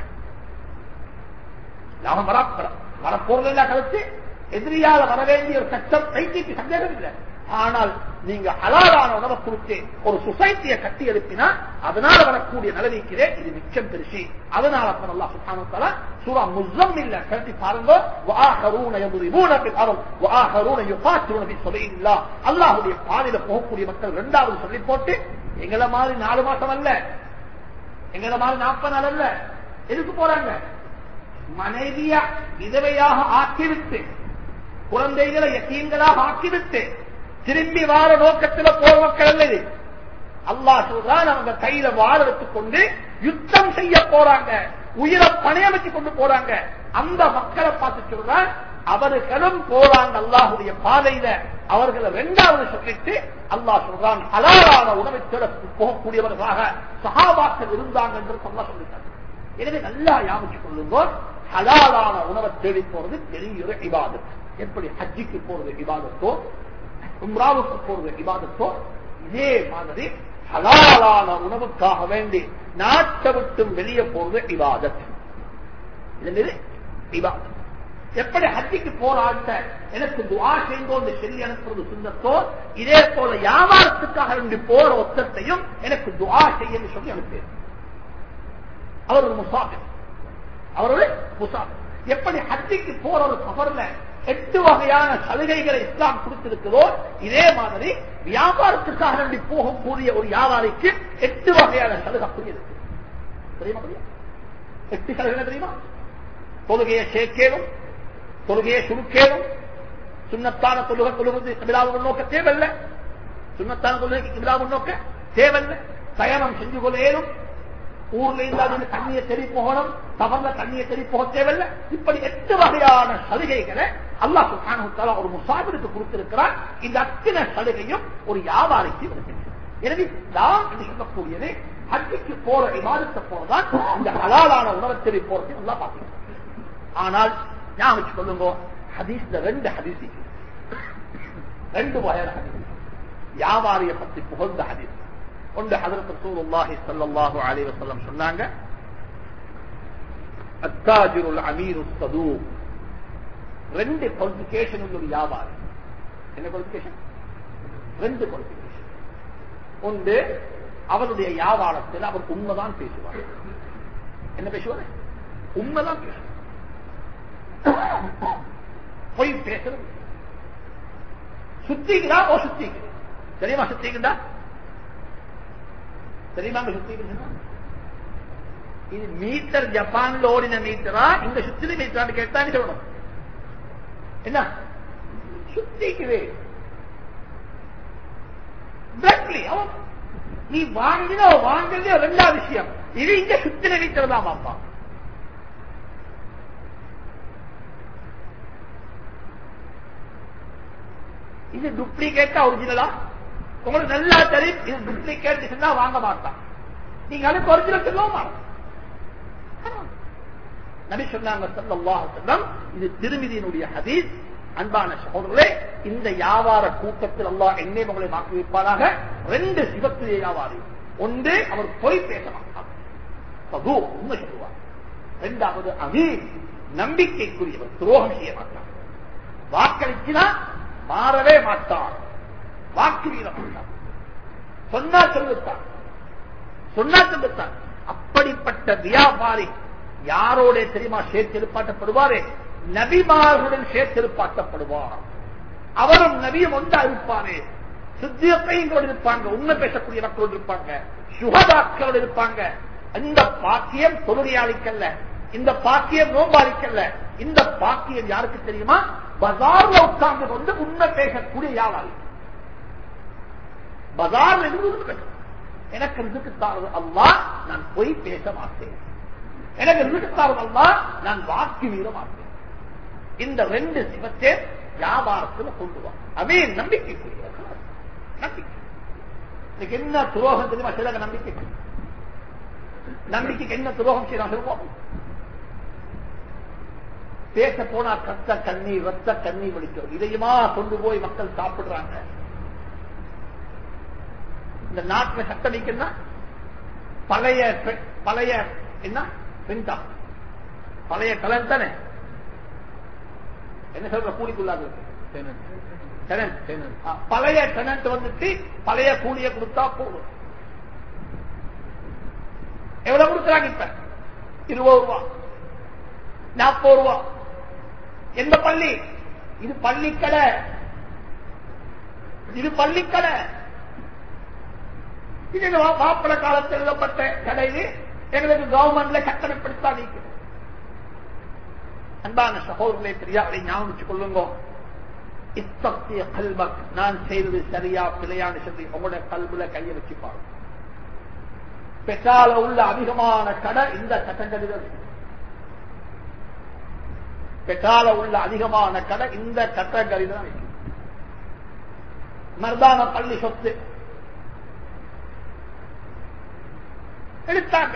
லாபம் வரப்பட வரப்போறதில்லை. கருத்து எதிரியால வர வேண்டிய ஒரு கஷ்டம் கைக்கு சந்தேகம் இல்லை. ஆனால் நீங்க ஹலாலான உணவை கொடுத்து ஒரு சொசைட்டியை கட்டி எழுப்பினா அதனால வரக்கூடிய நிலைமைக்கிறே இது மிச்சம் பெருசி. அதனால அல்லாஹ் சுப்ஹானஹு வ தஆலா சூரா முஸம்மில்ல கருதி பாருங்க, வஆஹரூன யضربون في الارض وآخرون يقاتلون في سبيل الله. அல்லாஹ்வுடைய பாதையில போகக்கூடிய மக்கள் இரண்டாவது சொல்லி போட்டு எங்கள மாதிரி நாலு மாசம் அல்ல, எங்கள மாதிரி நாற்பது நாள் அல்ல. எதுக்கு போறாங்க? மனைவியா விதவையாக ஆக்கிவிட்டு, குழந்தைகளை யத்தீம்களாக ஆக்கிவிட்டு திரும்பி வார நோக்கத்தில் போற மக்கள் அல்ல. இது அல்லாஹ் சொல்றான், அவங்க கையில வாழ எடுத்துக் கொண்டு யுத்தம் செய்ய போறாங்க, உயிரை பணையமைச்சு கொண்டு போறாங்க. அந்த மக்களை பார்த்து சொல்றான், அவர்களும் போறாங்க அல்லாஹ்வுடைய பாதையில. அவர்களை இரண்டாவது சொல்லிட்டு அல்லாஹ் சொல்றான், ஹலாலான உணவை தேட போகக்கூடியவர்களாக சஹாபாக்கள் இருந்தாங்க என்று அல்லாஹ் சொல்லிட்டாங்க. எனவே நல்லா ஞாபகம் கொள்ளுங்க, ஹலாலான உணவை தேடி போறது பெரிய ஒரு இபாதத். எப்படி ஹஜ்ஜிக்கு போறது இபாதத்தோ, உம்ராவுக்கு போறது இபாதத்தோ, இதே மாதிரி ஹலாலான உணவுக்காக வேண்டி நாட்டை விட்டு வெளியே போறது இபாதத். இது இபாதத். எப்படி ஹஜ்ஜிக்கு போற ஆட்ட எனக்கு துஆ செய்யுங்க சொல்லி அனுப்புறது சுன்னத்தோ, இதே போல வியாபாரத்துக்காக வேண்டி போற ஒத்தத்தையும் எனக்கு துஆ செய்ய சொல்லி அனுப்பி. அவர் ஒரு முசாஃபிர், அவருடைய முசாஃபிர். எப்படி ஹஜ்ஜிக்கு போற ஒரு சஃபர்ல எட்டு வகையான சலுகைகளை இஸ்லாம் கொடுத்திருக்கிறதோ, இதே மாதிரி வியாபாரத்துக்காக வேண்டி போகக்கூடிய ஒரு வியாபாரிக்கு எட்டு வகையான சலுகை இருக்கு. தெரியுமா? எட்டு சலுகை தெரியுமா? தொழுகையை சேர்க்கேனும், தொழுகையை சுருக்கேனும், சுண்ணத்தான தொழுகை தொழுவது கிபிலாவுடன் நோக்க தேவையில்லை, சுண்ணத்தான தொழுகைக்கு கிபிலாவுடன் நோக்க தேவையில்லை, தயணம் செஞ்சு கொள்ளேனும், ஊர்ல இருந்தாலும் தண்ணியை தெரி போகணும், தவறுல தண்ணியை தெரி போக தேவையில்லை. இப்படி எட்டு வகையான சலுகைகளை அல்லாஹ் சுப்ஹானஹு வ தஆலா ஒரு முசாஃபிருக்கு கொடுத்திருக்கிறார். இந்த அத்தனை சலுகையும் ஒரு வியாபாரிக்கு இருக்கிறது. எனவே நாம் என்று சொல்லக்கூடியது ஹஜ்ஜுக்கு போற இபாதத்தை போறதான் இந்த ஹலாலான உணவை தெரி போறது அல்லாஹ் பார்க்கிறோம். ஆனால் ஞாபகம் சொல்லுங்க, ஹதீஸ்ல ரெண்டு ஹதீஸ், ரெண்டு வகையான ஹதீஸ் வியாபாரியை பற்றி புகழ்ந்த ஹதீஸ். ஒன்று ஹஜ்ரத் ரசூலுல்லாஹி ஸல்லல்லாஹு அலைஹி வஸல்லம் சொன்னாங்க, அத்தாஜிருல் அமீருஸ் ஸதூக். ரெண்டு குவாலிஃபிகேஷன் உள்ள வியாபாரி. என்ன குவாலிஃபிகேஷன்? ரெண்டு குவாலிஃபிகேஷன். ஒன்று அவருடைய வியாபாரத்தில் அவர் உண்மைதான் பேசுவார். என்ன பேசுவார்? உண்மைதான் பேசுவார். பொய் பேசுறது சுத்திக்கிறா ஓ சுத்திக்கு தெரியுமா? சுத்திக்குதா தெரியுமாங்க? சுத்திக்கிறா இது மீட்டர் ஜப்பான்ல ஓடின மீட்டரா இங்க சுத்தி மீட்டரான்னு கேட்டா சொல்லணும். என்ன சுத்திக்குது? நீ வாங்கினோ வாங்கலையோ ரெண்டாவது விஷயம். இது இங்க சுத்தின மீட்டர் தான் பாப்பா. இது டூப்ளிகேட்டா ஒரிஜினலா? உங்களுக்கு நல்லா தெரியும் இது டூப்ளிகேட் சொன்னா வாங்க மாட்டான். நீங்க அதுக்கு ஒரிஜினல் சொல்லுவோமா? நபி சொன்னாங்க ஸல்லல்லாஹு அலைஹி வஸல்லம், இது திருமிதியினுடைய ஹதீஸ். அன்பான சகோதரர்களே, இந்த வியாபார கூட்டத்தில் அல்லாஹ் என்னை உங்களை மாற்றி வைப்பாராக. ரெண்டு சிவத்துடைய வியாபாரி. ஒன்று, அவர் பொய் பேச மாட்டார், உண்மை சொல்லுவார். இரண்டாவது அமீன், நம்பிக்கைக்குரியவர், துரோகம் செய்ய மாட்டார். வாக்களிச்சினா மாறவே மாட்டார், வாக்கு மீற மாட்டார். சொன்னா சொல்லுத்தான் சொன்னா சொல்லுத்தான் அப்படிப்பட்ட வியாபாரி யாரோட தெரியுமா சேர்த்தெழுப்பாட்டப்படுவாரே? நபிமார்களுடன் சேர்த்தெழுப்பாட்டப்படுவார். அவரும் நபியும் ஒன்றா இருப்பாரு. சித்தியத்தைங்களோடு இருப்பாங்க, உண்மை பேசக்கூடிய மக்களோடு இருப்பாங்க, சுகதாக்களோடு இருப்பாங்க. இந்த பாக்கியம் தொழுகையாளிக்கல்ல, இந்த பாக்கியம் நோம்பாளிக்கல்ல. இந்த பாக்கியம் யாருக்கு தெரியுமா? பஜார்ல உட்கார்ந்து கொண்டு உண்மை பேசக்கூடிய வியாபாரி. பஜார்ல இருந்து எனக்கு ரிசுக்குத்தாரது அல்லாஹ், நான் பொய் பேச மாட்டேன். எனக்கு ரிசுக்குத்தாரது அல்லாஹ், நான் வாக்கு மீற மாட்டேன். இந்த ரெண்டு சிவத்தை வியாபாரத்தில் கொண்டு வா. அமீன், நம்பிக்கைக்குரிய நம்பிக்கை. இன்னைக்கு என்ன துரோகம் தெரியுமா? சில நம்பிக்கை நம்பிக்கைக்கு என்ன துரோகம் செய்யலாம் சொல்லுவோம். பேச போனா கத்த கண்ணீர் ரத்த கண்ணீர் வலிக்கும். இதையுமா கொண்டு போய் மக்கள் சாப்பிடுறாங்க. இந்த நாட்டில் சட்டம் நீக்குன்னா பழைய பழைய என்ன பெண்தா பழைய கலன் தானே. என்ன சொல்ற? கூலிக்குள்ளாது பழைய டெனன்ட் வந்துட்டு பழைய கூலிய கொடுத்தா போதும். எவ்வளவு கொடுக்குறாங்க இப்ப? இருபது ரூபா, நாற்பது ரூபா. எந்த பள்ளி இது? பள்ளிக்கடை. இது பள்ளிக்கடை. இது மாப்பிள காலத்தில் எழுதப்பட்ட கடையில் எங்களுக்கு கவர்மெண்ட்ல கட்டமைப்படுத்தா நீக்குது. அன்பான சகோதரர்களே, பெரியாரை ஞாபகம் வச்சுக் கொள்ளுங்க. இத்தகைய கல்வக், நான் செய்தது சரியா பிழையான்னு சொல்லி உங்களுடைய கல்வில கையை வச்சு பாருங்க. பெற்றால உள்ள அதிகமான கடை இந்த கட்டங்களில், பெற்றால உள்ள அதிகமான கடை இந்த கட்டங்களில் தான் இருக்கு. மர்தான பள்ளி சொத்து எடுத்தாங்க.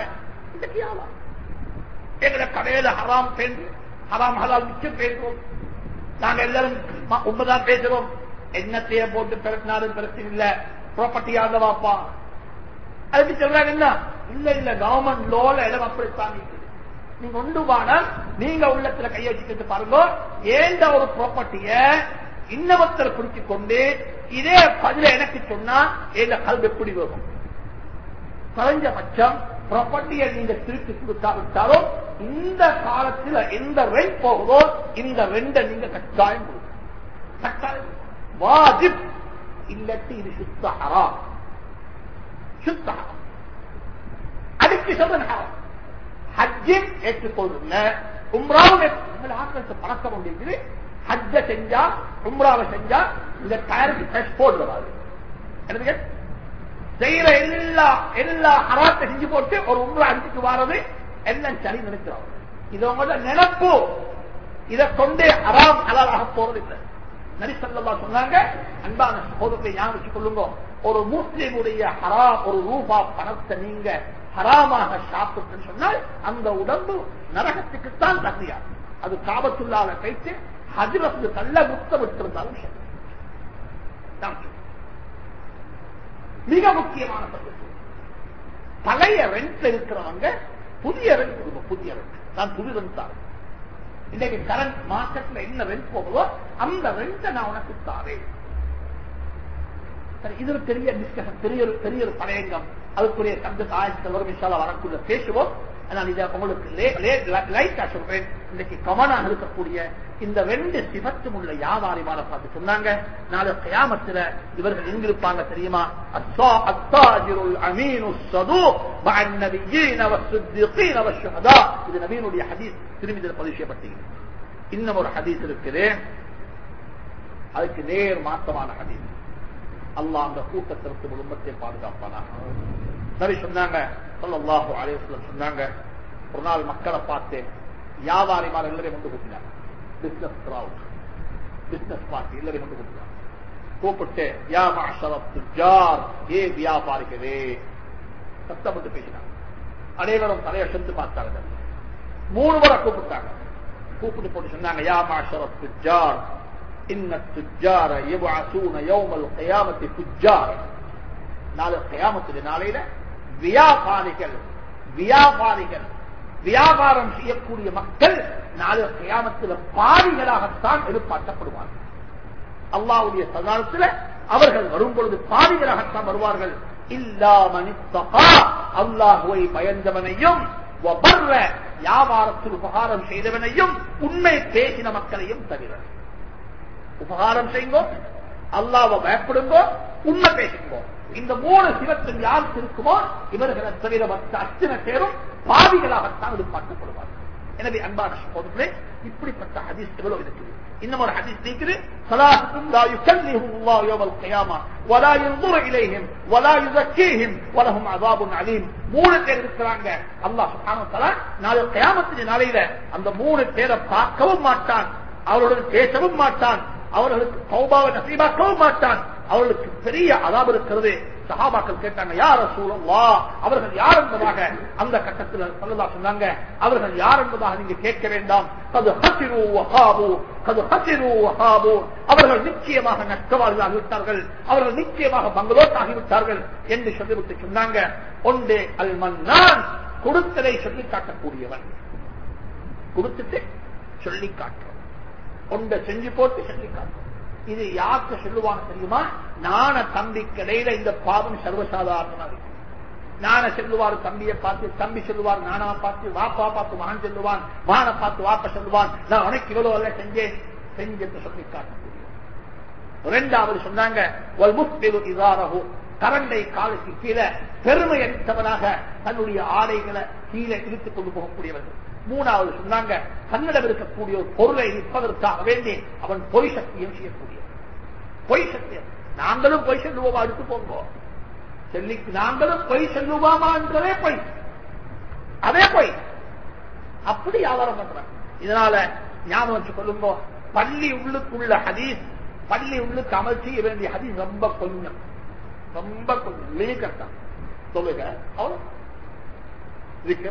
எங்களை கடையில ஹராம் பேண்டு ஹராம் ஹலால் மிச்சம் பேசுவோம். நாங்க எல்லாரும் உண்மைதான் பேசுறோம். என்னத்தைய போட்டு பிறட்டினாலும் பிரச்சனை இல்ல, ப்ராப்பர்ட்டி ஆதவாப்பா. அதுக்கு சொல்றாங்க என்ன? இல்ல இல்ல, கவர்மெண்ட் லோல இடம் அப்படித்தான் இருக்குது. நீங்க ஒன்று வானால் நீங்க உள்ளத்துல கைய வச்சுக்கிட்டு பாருங்க. ஏந்த ஒரு ப்ராப்பர்ட்டிய இன்னவத்தர் பிடிச்சு கொண்டு இதே பதில எனக்கு சொன்னா எங்க கல்வி எப்படி வரும்? குறைஞ்சபட்சம் ப்ராப்பர்ட்டியை நீங்க திருப்பி கொடுக்காவிட்டாலும் இந்த காலத்தில் எந்த ரெண்ட் போகுதோ இந்த ரெண்டை நீங்க கட்டாயம் கட்டாயம் வாஜிப். இல்லட்டு இது சுத்த ஹராம், சுத்த ஹராம். அதுக்கு சொல்றேன் ஹராம். ஹஜ்ஜின் ஏற்றுக்கொள்ளுங்க, உம்ராவும் ஆக்கிரத்தை பழக்கம் கொண்டிருக்குது. ஹஜ்ஜ செஞ்சா உம்ராவை செஞ்சா இந்த டயருக்கு ஃப்ரெஷ் போர்டு வராது. எனக்கு செய்யற எல்லா எல்லா ஹராத்தை செஞ்சு போட்டு ஒரு உம்ரா அடிச்சுட்டு வாரது எல்லாம் சரி நினைக்கிறோம். இது உங்களோட நினைப்பு. இதை கொண்டு ஹராம் ஹலாலாக போறது இல்லை. நபி ஸல்லல்லாஹு அலைஹி சொன்னாங்க, அன்பான சகோதரர்களை ஞாபகம் வச்சுக் கொள்ளுங்க, ஒரு முஸ்லிமுடைய ஹராம் ஒரு ரூபா பணத்தை நீங்க ஹராமாக சாப்பிட்டு சொன்னால் அந்த உடம்பு நரகத்துக்குத்தான் தகுதியாது. அது காபத்துள்ளால கைத்து ஹஜ்ரத்து தள்ள முத்த விட்டிருந்தாலும் சரி. மிக முக்கியமான பகுதி, பழைய ரெண்ட் இருக்கிறவங்க புதிய ரெண்ட் கொடுங்க. புதிய ரெண்ட் நான் புது ரெண்ட் தான். இன்னைக்கு கரண்ட் மார்க்கெட்ல என்ன ரெண்ட் போகுதோ அந்த ரெண்ட நான் உனக்கு தாரேன். இது ஒரு பெரிய டிஸ்கஷன், பெரிய பெரிய ஒரு பழையங்கம். அதுக்குரிய சந்த ஆயத்தில் வரும் இன்ஷா அல்லாஹ் வரக்குள்ள பேசுவோம். நான் இதை உங்களுக்கு லைட்டா சொல்றேன். இன்னைக்கு கவனம் இருக்கக்கூடிய இந்த ரெண்டு சிவத்தும் உள்ள வியாபாரிமார பார்த்து சொன்னாங்க, நாளை கியாமத்துல இவர்கள் எங்கிருப்பாங்க தெரியுமா? அத்தாஜிருல் அமீனு ஸதூக் மஅன் நபிய்யீன வஸ்ஸித்தீகீன வஷ்ஷுஹதா. இது நபியினுடைய ஹதீஸ், திருமிதில் பதிவு செய்யப்பட்டிருக்கிறது. இன்னும் ஒரு ஹதீஸ் இருக்குது, அதுக்கு நேர் மாற்றமான ஹதீஸ். அல்லாஹ் அந்த கூட்டத்திற்கு உம்மத்தை பாதுகாப்பானாக. நபி சொன்னாங்க ஸல்லல்லாஹு அலைஹி வஸல்லம் சொன்னாங்க, ஒரு நாள் மக்களை பார்த்து வியாபாரிமார் எல்லாரையும் கொண்டு கூட்டினாங்க. பிசினஸ் கிரவுட், பிசினஸ் பார்ட்டி எல்லாரையும் கொண்டு கூட்டினாங்க. கூப்பிட்டு யா மஅஷரத் துஜார், ஏ வியாபாரிகளே, சத்தப்பட்டு பேசினாங்க. அனைவரும் தலையை சென்று பார்த்தாங்க. மூணு முறை கூப்பிட்டாங்க. கூப்பிட்டு போட்டு சொன்னாங்க, யா மஅஷரத் துஜார் இன்ன துஜார யபஅஸூன யௌமல் கியாமத்தி துஜார். நாளை கியாமத்துடைய நாளையில வியாபாரிகள் வியாபாரிகள் வியாபாரம் செய்யக்கூடிய மக்கள் நாளை கியாமத்தில் பாவிகளாகத்தான் எதிர்பார்க்கப்படுவார்கள். அல்லாஹ்வுடைய சதாரத்தில் அவர்கள் வரும்பொழுது பாவிகளாகத்தான் வருவார்கள். இல்லா மனித்தகா, அல்லாஹ்வை பயந்தவனையும் வபர்ர, வியாபாரத்தில் உபகாரம் செய்தவனையும் உண்மை பேசின மக்களையும் தவிர. உபகாரம் செய்யுங்கோ, அல்லாஹ்வை பயப்படுங்கோ, உண்மை பேசுங்கோ. இந்த மூணு சிவத்தில் யாருக்கு இருக்குமோ இவர்களை தவிர மற்ற அத்தனை பேரும் பாவிகளாகத்தான் எதிர்பார்க்கப்படுவார்கள். எனவே அன்பான சகோதரர்களே, இப்படிப்பட்ட ஹதீஸ் எவ்வளவு இருக்குது. இன்னும் ஒரு ஹதீஸ் இருக்குது, ஸலாத்துன் லா யுகல்லிஹுல்லாஹு யௌமல் கியாமா வலா யன்ظுரு இலைஹிம் வலா யுஸக்கீஹிம் வலஹும் அஸாபுன் அலீம். மூணு பேர் இருக்கிறாங்க. அல்லாஹ் சுப்ஹானஹு வ தஆலா நாளை கியாமத்தின் நாளையில அந்த மூணு பேரை பார்க்கவும் மாட்டான், அவர்களுடன் பேசவும் மாட்டான், அவர்களுக்கு தௌபாவை நசீபாக்கவும் மாட்டான். அவர்களுக்கு பெரிய அதாபு இருக்கிறது. சஹாபாக்கள் கேட்டாங்க, யா ரசூலல்லாஹ், அவர்கள் யார் என்பதாக அந்த கட்டத்தில் ஸல்லல்லாஹு சொன்னாங்க, அவர்கள் யார் என்பதாக நீங்க கேட்க வேண்டாம். கது ஹஸிரு வஹாபு, கது ஹஸிரு வஹாபு, அவர்கள் நிச்சயமாக நஷ்டவாளிகளாகி விட்டார்கள், அவர்கள் நிச்சயமாக பங்களோட் ஆகிவிட்டார்கள் என்று சொல்லிவிட்டு சொன்னாங்க, ஒன்றே அல் மன்னான், கொடுத்ததை சொல்லி காட்டக்கூடியவன், கொடுத்துட்டு சொல்லி காட்டுறோம், ஒன்றை செஞ்சு போட்டு சொல்லி காட்டுறோம். இது யாருக்கு சொல்லுவாங்க தெரியுமா? நான தம்பி கிடையில இந்த பாவம் சர்வசாதாரணமாக இருக்கு. நான சொல்லுவார் தம்பியை பார்த்து, தம்பி சொல்லுவார் நானா பார்த்து, வாப்பா பார்த்து மகன் சொல்லுவான், மகனை பார்த்து வாப்பா சொல்லுவான், நான் உனக்கு இவ்வளவு அல்ல செஞ்சேன் செஞ்சு சொல்லி காட்டக்கூடிய. இரண்டாவது சொன்னாங்க, கரண்டை காலுக்கு கீழே பெருமை அளித்தவனாக தன்னுடைய ஆடைகளை கீழே இழுத்துக் கொண்டு போகக்கூடியவர்கள். மூணாவது சொன்னாங்க, தன்னிடம் இருக்கக்கூடிய ஒரு பொருளை நிற்பதற்காக வேண்டி அவன் பொய் சக்தியும் செய்யக்கூடிய பொய் சக்தியம். நாங்களும் பொய் சொல்லுவோமா? எடுத்து போங்கோ சொல்லி, நாங்களும் பொய் சொல்லுவோமா என்றதே பொய், அதே பொய், அப்படி வியாபாரம் பண்றாங்க. இதனால ஞாபகம் வச்சு கொள்ளுங்கோ, பள்ளி உள்ளுக்குள்ள ஹதீஸ், பள்ளி உள்ளுக்கு அமல் செய்ய வேண்டிய ஹதீஸ் ரொம்ப கொஞ்சம், ரொம்ப கொஞ்சம் லிமிக்கத்தான் சொல்லுங்க. அவ்வளவு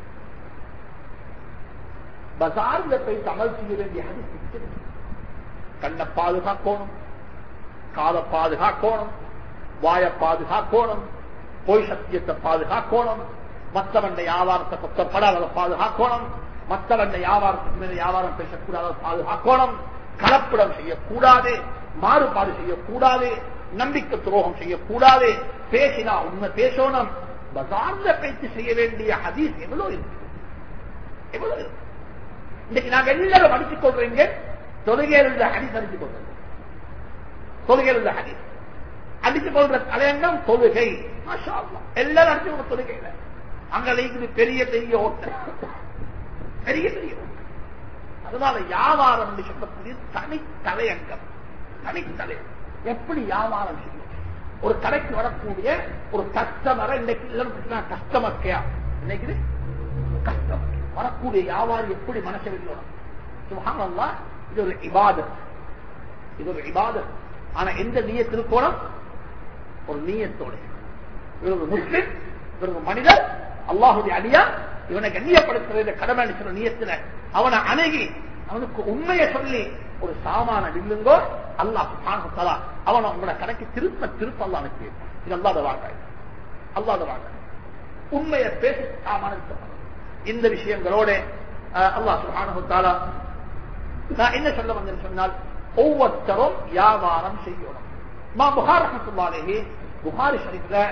பசார்ல போய் அமல் செய்ய வேண்டிய ஹதீஸ், கண்ணை பாதுகாக்கணும், காதை பாதுகாக்கணும், வாயை பாதுகாக்கணும், பொய் சத்தியத்தை பாதுகாக்கணும், மற்றவண்ட வியாபாரத்தை கொத்தப்படாத பாதுகாக்கணும், மற்றவண்ட வியாபாரத்துக்கு மேல வியாபாரம் பேசக்கூடாத பாதுகாக்கணும், கலப்படம் செய்யக்கூடாது, மாறுபாடு செய்யக்கூடாது, நம்பிக்கை துரோகம் செய்யக்கூடாது, பேசினா உண்மை பேசணும். பசார்ல பேச்சு செய்ய வேண்டிய ஹதீஸ் எவ்வளவு இருக்கு, எவ்வளவு இருக்கு. இன்னைக்கு நாங்க எல்லாரும் அடித்துக் கொள்றீங்க, தொழுகையில் உள்ள ஹதீஸ் அடித்துக் கொள்றோம், தொழுகையில் உள்ள ஹதீஸ் அடித்துக் கொள்ற தலையங்கம் தொழுகை. மாஷா அல்லாஹ், எல்லாரும் அடிச்சு கொண்ட தொழுகையில அங்க இருக்குது பெரிய பெரிய ஓட்டம், பெரிய பெரிய ஓட்டம். அதனால வியாபாரம் என்று சொல்லக்கூடிய தனி தலையங்கம், தனி தலையங்கம். எப்படி வியாபாரம் செய்யும்? ஒரு கடைக்கு வரக்கூடிய ஒரு கஸ்டமரை இன்னைக்கு கஸ்டமர் கேர், இன்னைக்கு கஸ்டமர் வரக்கூடிய வியாபாரி எப்படி மனசை வெளியோடும்? சுப்ஹானல்லாஹ், இது ஒரு இபாதத், இது ஒரு இபாதத். ஆனா எந்த நியத்தில் போனோம்? ஒரு நியத்தோட. இவர் ஒரு முஸ்லிம், இவர் ஒரு மனிதர், அல்லாஹுடைய அடியா, இவனை கண்ணியப்படுத்துற கடமை சொல்ற நியத்துல அவனை அணுகி அவனுக்கு உண்மையை சொல்லி ஒரு சாமான வில்லுங்கோ, அல்லாஹ் சுப்ஹானஹு வ தஆலா அவனை உங்களோட கணக்கு திருப்ப திருப்ப அல்லாஹ் அனுப்பி. இது அல்லாஹ்வுடைய வாக்கு, அல்லாஹ்வுடைய வாக்கு. உண்மையை பேசி சாமான இந்த விஷயங்களோட அல்லாஹ் சுப்ஹானஹு வ தஆலா நான் என்ன சொல்ல வந்தேன்னு சொன்னால், ஒவ்வொருத்தரும் வியாபாரம் செய்யணும். மா புகாரி ரஹ்மத்துல்லாஹி அலைஹி புகாரி ஷரீஃப்ல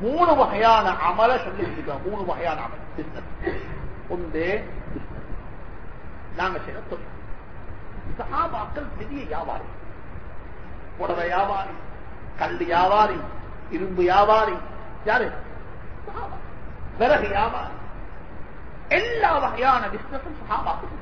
மூணு வகையான அமல சொல்லி வச்சிருக்கோம். மூணு வகையான அமல் பிசினஸ். ஒன்று பிசினஸ், நாங்க செய்யற தொழில். சஹாபாக்கள் பெரிய வியாபாரி, புடவை வியாபாரி, கல் வியாபாரி, இரும்பு வியாபாரி, யாரு விறகு வியாபாரி, எல்லா வகையான பிசினஸும் சஹாபாக்கள்.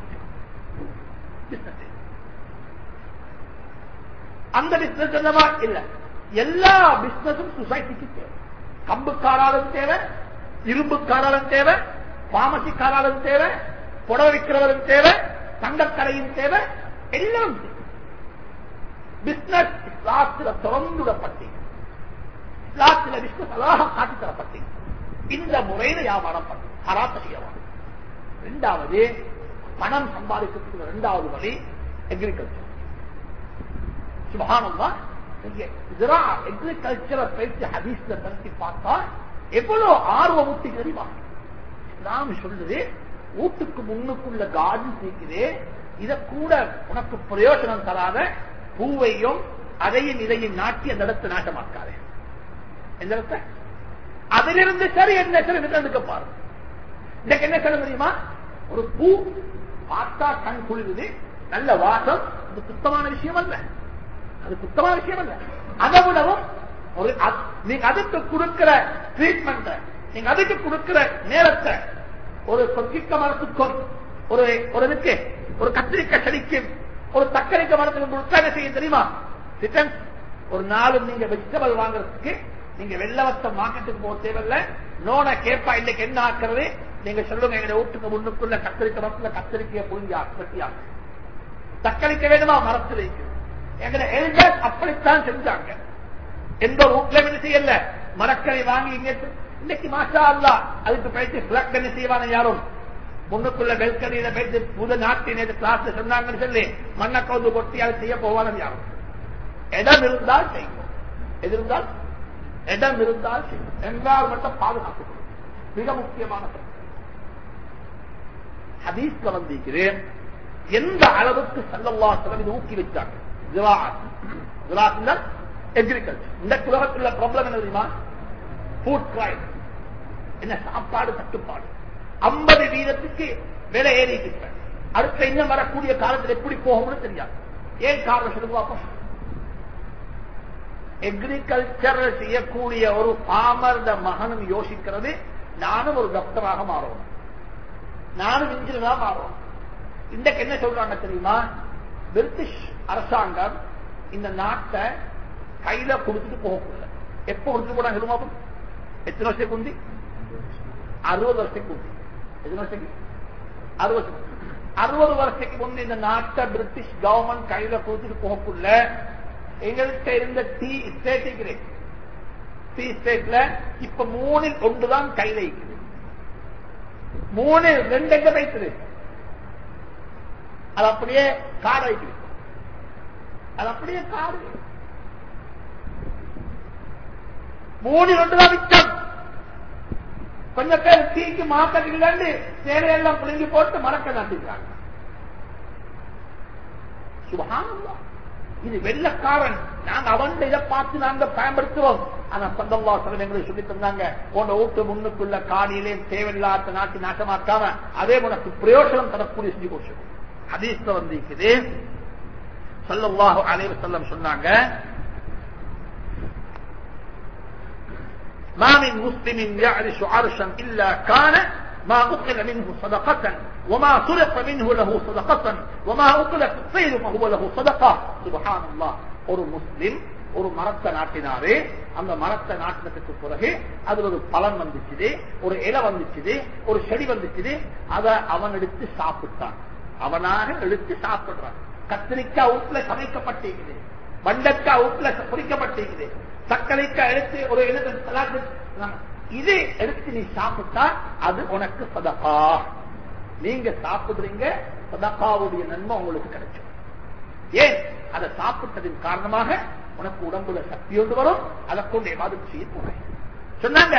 அந்த பிசினஸ் என்னவா இல்ல, எல்லா பிசினஸும் சொசைட்டிக்கு தேவை. கம்புக்காராலும் தேவை, இரும்புக்காராலும் தேவை, பாமசிக்காராலும் தேவை, புடவை விற்கிறவரும் தேவை, தங்கக்கரையும் தேவை, எல்லாம் பிசினஸ் இஸ்லாத்தில் திறந்துவிடப்பட்டீங்க. இஸ்லாத்தில் பிசினஸ் அழகாக காட்டி தரப்பட்டீங்க. இந்த முறையில வியாபாரம் பண்ண ஹராத்த செய்யலாம். இரண்டாவது பணம் சம்பாதிக்கிறதுக்கு இரண்டாவது வழி அக்ரிகல்ச்சர். சுபஹானல்லாஹ், அக்ரிகல்ச்சரை பயிற்சி ஹதீஸ்ல பற்றி பார்த்தா எவ்வளவு ஆர்வம் ஊட்டி தெரியுமா? நாம் சொல்றது வீட்டுக்கு முன்னுக்குள்ள கார்டன் சேர்க்கிறே, இத கூட உனக்கு பிரயோஜனம் தராத பூவையும் அதையும் இதையும் நாட்டி அந்த இடத்தை நாட்டமாக்காது. எந்த இடத்தை அதிலிருந்து சரி என்ன சரி எடுக்க பாரு. இன்னைக்கு என்ன சொல்ல தெரியுமா? ஒரு பூ பார்த்தா கண் குளிர்ந்து நல்ல வாசம், அது சுத்தமான விஷயம் அல்ல, அது சுத்தமான விஷயம் அல்ல. அதை விடவும் ஒரு நீங்க அதுக்கு கொடுக்கிற ட்ரீட்மெண்ட், நீங்க அதுக்கு கொடுக்கிற நேரத்தை, ஒரு கொக்கிக்க மரத்துக்கும் ஒரு ஒரு இதுக்கு ஒரு கத்திரிக்காய் செடிக்கு ஒரு தக்கரிக்க மரத்துக்கு கொடுத்தா என்ன செய்ய தெரியுமா? ஒரு நாளும் நீங்க வெஜிடபிள் வாங்குறதுக்கு நீங்க வெள்ளவத்த மார்க்கெட்டுக்கு போக தேவையில்லை. நோன கேப்பா இன்னைக்கு என்ன ஆக்குறது, நீங்க சொல்லுங்க, எங்க வீட்டுக்கு முன்னுக்குள்ள கத்திரிக்க மரத்துல கத்திரிக்கைய புரிஞ்சா கட்டியாங்க, தக்களிக்க வேணுமா மரத்துல எங்க எல்டர்ஸ் அப்படித்தான் செஞ்சாங்க. எந்த ஒரு வீட்டுல என்ன செய்யல, மரக்கறி வாங்கி இங்க இன்னைக்கு மாஷா அல்லா அதுக்கு பயிற்சி பிளக் என்ன செய்வான யாரும் முன்னுக்குள்ள பெல்கனியில பயிற்சி புது நாட்டின் கிளாஸ்ல சொன்னாங்கன்னு சொல்லி மண்ணை கவுந்து கொட்டி அதை செய்ய போவான யாரும். இடம் இருந்தால் செய்யும், எது இருந்தால் இடம் இருந்தால் செய்யும். என்றால் மட்டும் பாதுகாப்பு மிக முக்கியமான ஹதீஸ்ல வந்திருக்கிறேன். எந்த அளவுக்கு ஸல்லல்லாஹு அலைஹி வஸல்லம் ஊக்கி வச்சாங்க அக்ரிகல்ச்சர். இந்த உலகத்துல ப்ராப்ளம் என்ன தெரியுமா? ஃபுட் கிரைம், என்ன சாப்பாடு தட்டுப்பாடு. ஐம்பது வீதத்துக்கு விலை ஏறிட்டு அடுத்த இன்னும் வரக்கூடிய காலத்தில் எப்படி போகும்னு தெரியாது. ஏன் காரணம் சொல்லுவாப்போ? அக்ரிகல்ச்சர் செய்யக்கூடிய ஒரு பாமர் மகனும் யோசிக்கிறது, நானும் ஒரு டாக்டராக மாறுவோம், நானும் இன்ஜினியராக மாறுவோம். இன்றைக்கு என்ன சொல்றாங்க தெரியுமா? பிரிட்டிஷ் அரசாங்கம் இந்த நாட்டை கையில கொடுத்துட்டு போகக்கூடாது. எப்ப கொடுத்துட்டு போனாங்க சொல்லுவாங்க? எத்தனை வருஷத்துக்கு உந்தி? அறுபது வருஷத்துக்கு உந்தி. எத்தனை வருஷத்துக்கு? அறுபது அறுபது வருஷத்துக்கு முந்தி இந்த நாட்டை பிரிட்டிஷ் கவர்மெண்ட் கையில கொடுத்துட்டு போகக்குள்ள எங்கள்கிட்ட இருந்த டீ ஸ்டேட் டீ ஸ்டேட்ல இப்ப மூணில் ஒன்றுதான் கையில இருக்குது. மூணு ரெண்டு எங்க வைத்தது, அது அப்படியே காடு வைக்குது, அது அப்படியே காடு. மூணு ஒன்றுதான் மிச்சம். கொஞ்சம் பேர் டீக்கு மார்க்கெட் இல்லைன்னு சேலையெல்லாம் பிடுங்கி போட்டு மறக்க நாட்டிருக்காங்க. சுபஹானல்லாஹ், இது வெள்ளக்காரன். நாங்க அவன் இதை பார்த்து நாங்க பயன்படுத்துவோம். ஆனா ஸல்லல்லாஹு அலைஹி வஸல்லம் எங்களுக்கு சொல்லி தந்தாங்க, உன் வீட்டு முன்னுக்குள்ள காணியிலே தேவையில்லாத நாட்டு நாட்டமாக்காம அதே உனக்கு பிரயோஜனம் தரக்கூடிய செஞ்சு போச்சு. ஹதீஸ்ல வந்திருக்குது, ஸல்லல்லாஹு அலைஹி வஸல்லம் சொன்னாங்க, ما من مسلم يعرش عرشا إلا كان ما أكل منه صدقة وما سرق منه له صدقة وما أكل في الطير فهو له صدقة. سبحان الله. ஒரு முஸ்லிம் ஒரு மரத்தை நாட்டினாரு, அந்த மரத்தை நாட்டினத்துக்கு பிறகு அதுல ஒரு பலன் வந்துச்சு, ஒரு இலை வந்துச்சு, ஒரு செடி வந்துச்சு, அதை அவன் எடுத்து சாப்பிட்டான். அவனாக எடுத்து சாப்பிடுறான். கத்திரிக்காய் வீட்டுல சமைக்கப்பட்டிருக்குது, வண்டக்காய் வீட்டுல பொறிக்கப்பட்டிருக்குது, தக்களிக்காய் எடுத்து ஒரு இது எடுத்து நீ சாப்பிட்டா அது உனக்கு சதகா. நீங்க சாப்பிடுறீங்க, சதகாவுடைய நன்மை உங்களுக்கு கிடைக்கும். ஏன்? அதை சாப்பிட்டதின் காரணமாக உனக்கு உடம்புல சக்தி ஒன்று வரும், அதை கொண்டு ஏதாவது செய்ய போறேன் சொன்னாங்க.